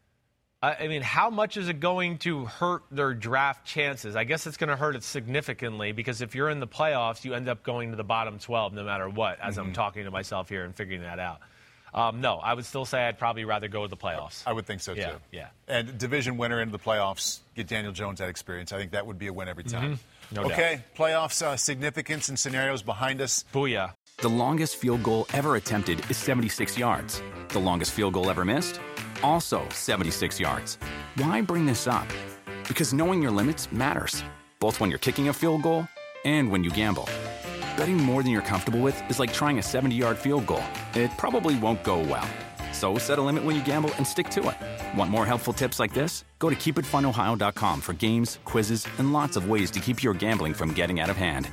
I mean, how much is it going to hurt their draft chances? I guess it's going to hurt it significantly because if you're in the playoffs, you end up going to the bottom twelve no matter what, as mm-hmm. I'm talking to myself here and figuring that out. Um, no, I would still say I'd probably rather go with the playoffs. I would think so, yeah, too. Yeah. And division winner into the playoffs, get Daniel Jones that experience. I think that would be a win every time. Mm-hmm. No okay, doubt. playoffs uh, significance and scenarios behind us. Booyah. The longest field goal ever attempted is seventy-six yards. The longest field goal ever missed? Also seventy-six yards. Why bring this up? Because knowing your limits matters, both when you're kicking a field goal and when you gamble. Betting more than you're comfortable with is like trying a seventy-yard field goal. It probably won't go well. So set a limit when you gamble and stick to it. Want more helpful tips like this? Go to keep it fun ohio dot com for games, quizzes, and lots of ways to keep your gambling from getting out of hand.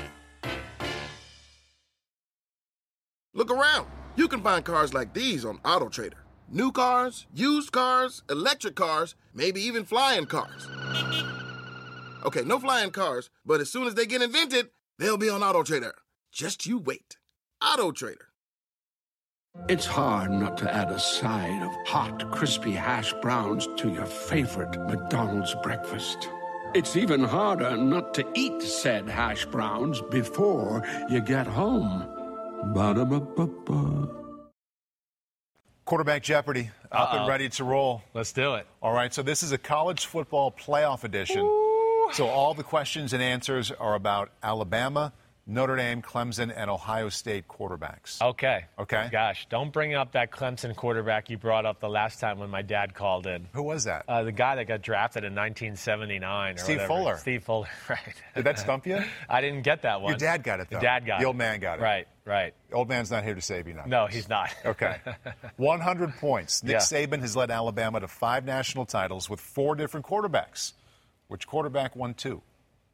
Look around. You can find cars like these on AutoTrader. New cars, used cars, electric cars, maybe even flying cars. Okay, no flying cars, but as soon as they get invented, they'll be on AutoTrader. Just you wait. AutoTrader. It's hard not to add a side of hot, crispy hash browns to your favorite McDonald's breakfast. It's even harder not to eat said hash browns before you get home. Ba-da-ba-ba-ba. Quarterback Jeopardy, up Uh-oh. and ready to roll. Let's do it. All right, so this is a college football playoff edition. Ooh. So all the questions and answers are about Alabama, Notre Dame, Clemson, and Ohio State quarterbacks. Okay. Okay. Gosh, don't bring up that Clemson quarterback you brought up the last time when my dad called in. Who was that? Uh, the guy that got drafted in nineteen seventy-nine or Steve whatever. Fuller. Steve Fuller, right. Did that stump you? I didn't get that one. Your dad got it, though. Your dad got the it. The old man got it. Right, right. The old man's not here to save you now. No, he's not. Okay. one hundred points. Nick Yeah. Saban has led Alabama to five national titles with four different quarterbacks. Which quarterback won two?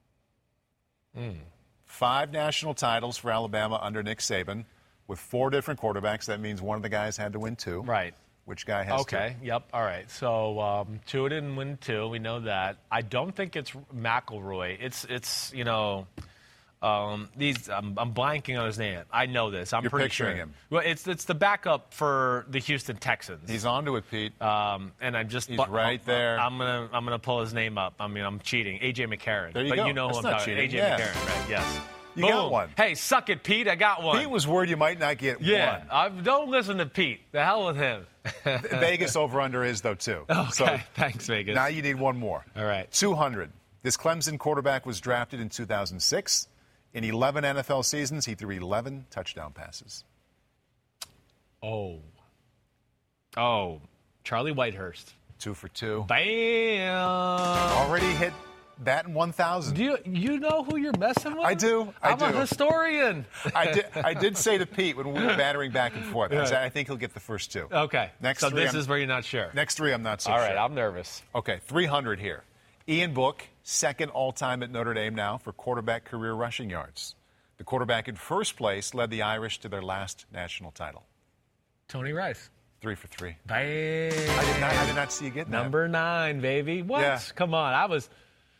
Mm. Five national titles for Alabama under Nick Saban with four different quarterbacks. That means one of the guys had to win two. Right. Which guy has Okay, two? yep, all right. So um, Tua didn't win two. We know that. I don't think it's McElroy. It's, it's you know, um, these. I'm, I'm blanking on his name. I know this. I'm You're pretty picturing sure. him. Well, it's it's the backup for the Houston Texans. He's onto it, Pete. Um, and I'm just He's right there. I'm gonna I'm gonna pull his name up. I mean, I'm cheating. A J McCarron. There you but go. you know That's who I'm not talking. cheating. A J Yeah. McCarron, right? Yes. You Boom. got one. Hey, suck it, Pete. I got one. Pete was worried you might not get yeah. one. I, don't listen to Pete. The hell with him. Vegas over-under is, though, two. Okay. So Thanks, Vegas. now you need one more. All right. two hundred. This Clemson quarterback was drafted in two thousand six. In eleven N F L seasons, he threw eleven touchdown passes. Oh. Oh. Charlie Whitehurst. Two for two. Bam. Already hit batting one thousand. Do you you know who you're messing with? I do. I I'm do. a historian. I did. I did say to Pete when we were battering back and forth, I said I think he'll get the first two. Okay. Next so three, this I'm- is where you're not sure. Next three, I'm not so All sure. right. I'm nervous. Okay, three hundred here. Ian Book, second all-time at Notre Dame now for quarterback career rushing yards. The quarterback in first place led the Irish to their last national title. Tony Rice. Three for three. Bam. I did not. I did not see you getting that. Number nine, baby. What? Yeah. Come on. I was.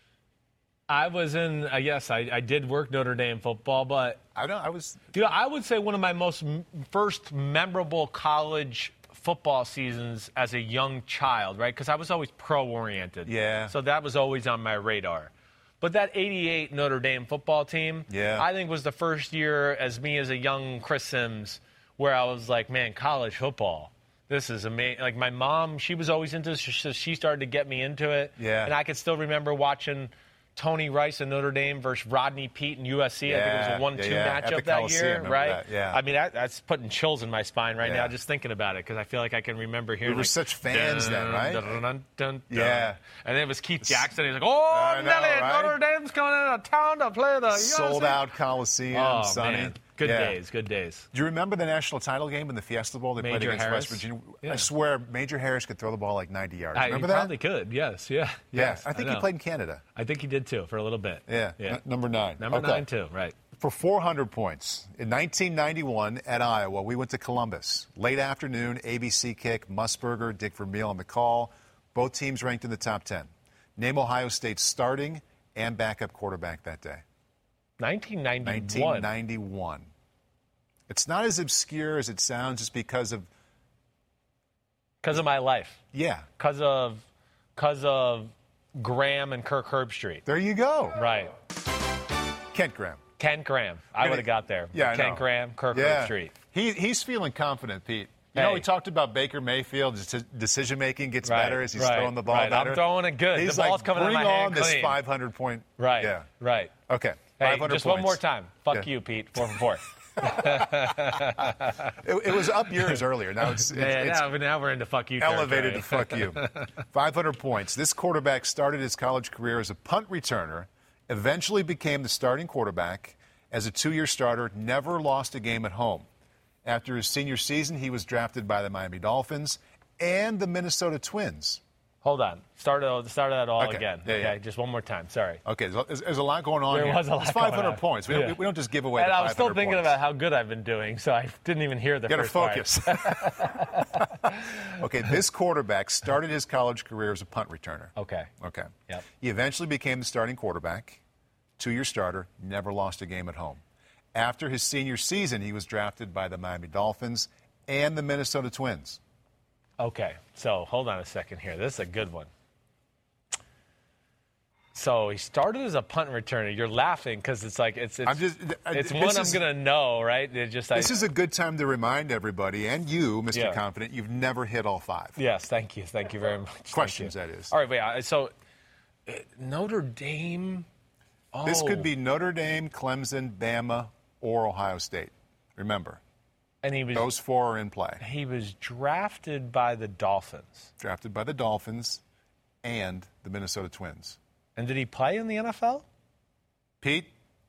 I was in. Uh, yes, I, I did work Notre Dame football, but I don't. I was. you know, I would say one of my most m- first memorable college football seasons as a young child, right? Because I was always pro-oriented. Yeah. So that was always on my radar. But that eighty-eight Notre Dame football team, Yeah. I think was the first year as me as a young Chris Sims where I was like, man, college football. This is amazing. Like my mom, she was always into this, so she started to get me into it. Yeah. And I could still remember watching Tony Rice and Notre Dame versus Rodney Pete and U S C. I think it was Yeah, a one two yeah, yeah. At matchup the that Coliseum, year, remember right? that, yeah. I mean, that, that's putting chills in my spine right Yeah. now just thinking about it because I feel like I can remember hearing. We were like, such fans then, right? Dun, dun, dun, dun. Yeah. And then it was Keith Jackson. He's like, "Oh, I know, Nelly, right? Notre Dame's coming into town to play the Sold U S C." out Coliseum, Oh sunny. man, good Yeah. days, good days. Do you remember the national title game in the Fiesta Bowl? They played Major against Harris? West Virginia. Yeah. I swear, Major Harris could throw the ball like ninety yards. I, Remember he that? probably could. Yes, yeah. Yeah. Yes, I think know. he played in Canada. I think he did too for a little bit. Yeah. yeah. N- number nine. Number Okay. nine too. Right. For four hundred points. In nineteen ninety-one at Iowa, we went to Columbus. Late afternoon, A B C kick, Musburger, Dick Vermeil, and McCall. Both teams ranked in the top ten. Name Ohio State's starting and backup quarterback that day. nineteen ninety-one. nineteen ninety-one. It's not as obscure as it sounds just because of, Because of my life. yeah, Because of, because of Graham and Kirk Herbstreit. there you go. Right. Kent Graham. Ken Graham. I Gonna- would have got there. Yeah, I Ken know. Graham, Kirk Yeah. Herbstreit. He, he's feeling confident, Pete. You know, Hey. we talked about Baker Mayfield. His decision-making gets Right, better as he's right, throwing the ball right. I'm better. throwing it good. He's The ball's like, coming out of bring my on hand this clean." five hundred point. Right. Yeah. Right. Okay. Hey, five hundred just points. one more time. Fuck Yeah. you, Pete. Four for four. It, it was up years earlier. Now it's, it's, Yeah, it's now, now we're into fuck you elevated to territory. fuck you. five hundred points. This quarterback started his college career as a punt returner, eventually became the starting quarterback. As a two-year starter, never lost a game at home. After his senior season, he was drafted by the Miami Dolphins and the Minnesota Twins. Hold on. Start it, start that all Okay. again. Yeah, okay, yeah. just one more time. Sorry. Okay, there's, there's a lot going on There here. was a lot It's five hundred going on. points. We don't, Yeah. we don't just give away And the I was still five hundred thinking points. about how good I've been doing, so I didn't even hear the You got to first part. focus. Okay, this quarterback started his college career as a punt returner. Okay. Okay. Yep. He eventually became the starting quarterback, two-year starter, never lost a game at home. After his senior season, he was drafted by the Miami Dolphins and the Minnesota Twins. Okay, so hold on a second here. This is a good one. So he started as a punt returner. You're laughing because it's like it's it's, I'm just, it's this one is, I'm gonna know, right? It just This I, is a good time to remind everybody and you, Mister Yeah. Confident, you've never hit all five. Yes, thank you, thank you very much. Thank Questions, you. that is. All right, wait. I- So uh, Notre Dame. Oh. This could be Notre Dame, Clemson, Bama, or Ohio State. Remember, and he was those four are in play. he was drafted by the Dolphins. Drafted by the Dolphins and the Minnesota Twins. And did he play in the N F L? Pete?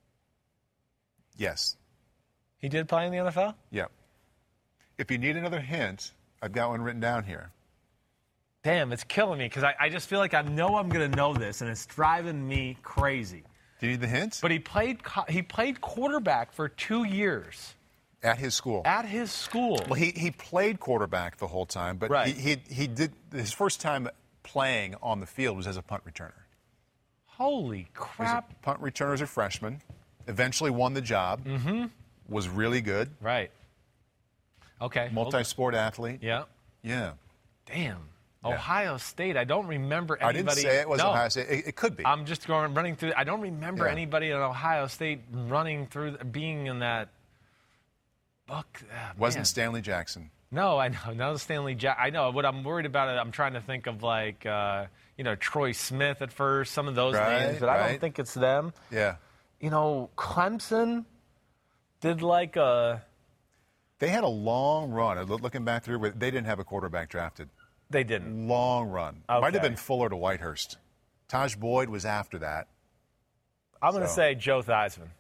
Yes. He did play in the N F L? Yeah. If you need another hint, I've got one written down here. Damn, it's killing me because I, I just feel like I know I'm going to know this, and it's driving me crazy. Do you need the hint? But he played co- he played quarterback for two years At his school. at his school. Well, he, he played quarterback the whole time, but Right. he, he he did his first time playing on the field was as a punt returner. Holy He was a crap. punt returner as a freshman. Eventually won the job. Mm-hmm. Was really good. Right. Okay. Multi-sport athlete. Yeah. Yeah. Damn. Ohio State. I don't remember anybody. I didn't say it was no. Ohio State. It, it could be. I'm just going running through. I don't remember Yeah. anybody in Ohio State running through, being in that book. Ah, Wasn't man. Stanley Jackson. No, I know. No, Stanley Jack. I know. What I'm worried about, I'm trying to think of like, uh, you know, Troy Smith at first, some of those Right, names, but I don't right. think it's them. Yeah. You know, Clemson did like a. They had a long run. Loo- Looking back through it, they didn't have a quarterback drafted. They didn't. Long run. Might have Okay. been Fuller to Whitehurst. Taj Boyd was after that. I'm going to So. say Joe Theismann.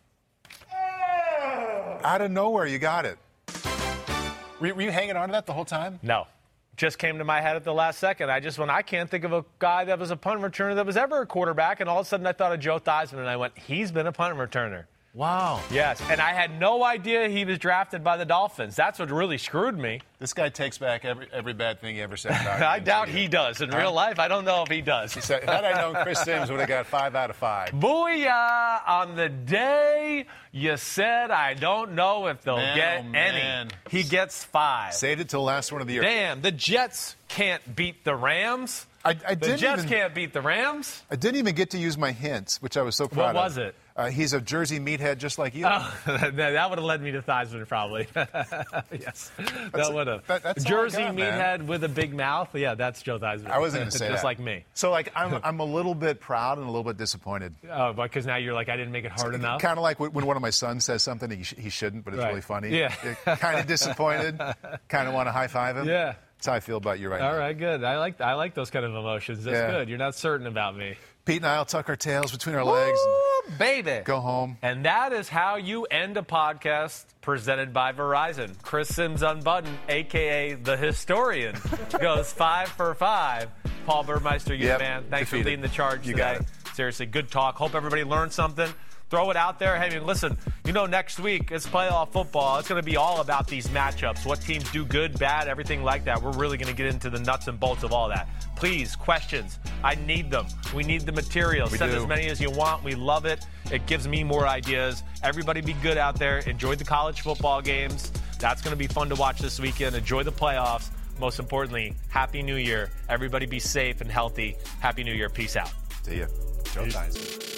Out of nowhere, you got it. Were, were you hanging on to that the whole time? No. Just came to my head at the last second. I just went, I can't think of a guy that was a punt returner that was ever a quarterback. And all of a sudden I thought of Joe Theismann, and I went, he's been a punt returner. Wow. Yes. And I had no idea he was drafted by the Dolphins. That's what really screwed me. This guy takes back every every bad thing he ever said about I him. doubt he does. In real life, I don't know if he does. He said, had I known Chris Sims would have got five out of five. Booyah! On the day you said, I don't know if they'll Man, get oh, man. any. He gets five. Saved it till the last one of the year. Damn, the Jets can't beat the Rams. I, I The didn't Jets even, can't beat the Rams. I didn't even get to use my hints, which I was so proud of. What was it? Uh, he's a Jersey meathead just like you. Oh, that that would have led me to Theismann, probably. Yes, that would have. that- that's all I Jersey got, man. meathead with a big mouth. Yeah, that's Joe Theismann. I wasn't going to say Just that. like me. So, like, I'm, I'm a little bit proud and a little bit disappointed. Oh, because now you're like, I didn't make it hard enough. Kind of like when when one of my sons says something he, sh- he shouldn't, but it's Right. really funny. Yeah. Kind of disappointed. Kind of want to high five him. Yeah. That's how I feel about you right now. All right, good. I like I like those kind of emotions. That's Yeah. good. You're not certain about me. Pete and I will tuck our tails between our legs Woo, baby. and go home. And that is how you end a podcast presented by Verizon. Chris Sims Unbuttoned, a k a. The Historian, goes five for five. Paul Burmeister, you Yep, man. Thanks defeated. for leading the charge You today. got it. Seriously, good talk. Hope everybody learned something. Throw it out there. Hey, I mean, listen, you know, next week it's playoff football. It's going to be all about these matchups, what teams do good, bad, everything like that. We're really going to get into the nuts and bolts of all that. Please, questions. I need them. We need the material. We Send do. as many as you want. We love it. It gives me more ideas. Everybody be good out there. Enjoy the college football games. That's going to be fun to watch this weekend. Enjoy the playoffs. Most importantly, Happy New Year. Everybody be safe and healthy. Happy New Year. Peace out. See ya. Joe Theismann.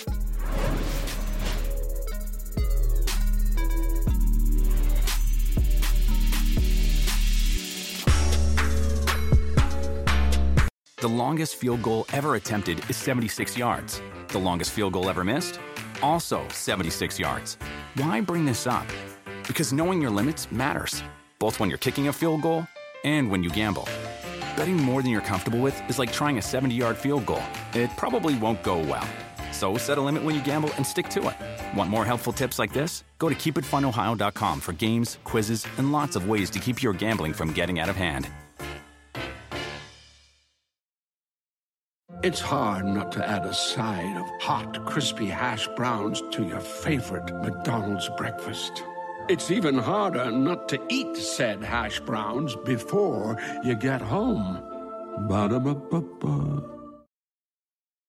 The longest field goal ever attempted is seventy-six yards. The longest field goal ever missed? Also seventy-six yards. Why bring this up? Because knowing your limits matters, both when you're kicking a field goal and when you gamble. Betting more than you're comfortable with is like trying a seventy-yard field goal. It probably won't go well. So set a limit when you gamble and stick to it. Want more helpful tips like this? Go to keep it fun ohio dot com for games, quizzes, and lots of ways to keep your gambling from getting out of hand. It's hard not to add a side of hot, crispy hash browns to your favorite McDonald's breakfast. It's even harder not to eat said hash browns before you get home. Ba-da-ba-ba-ba.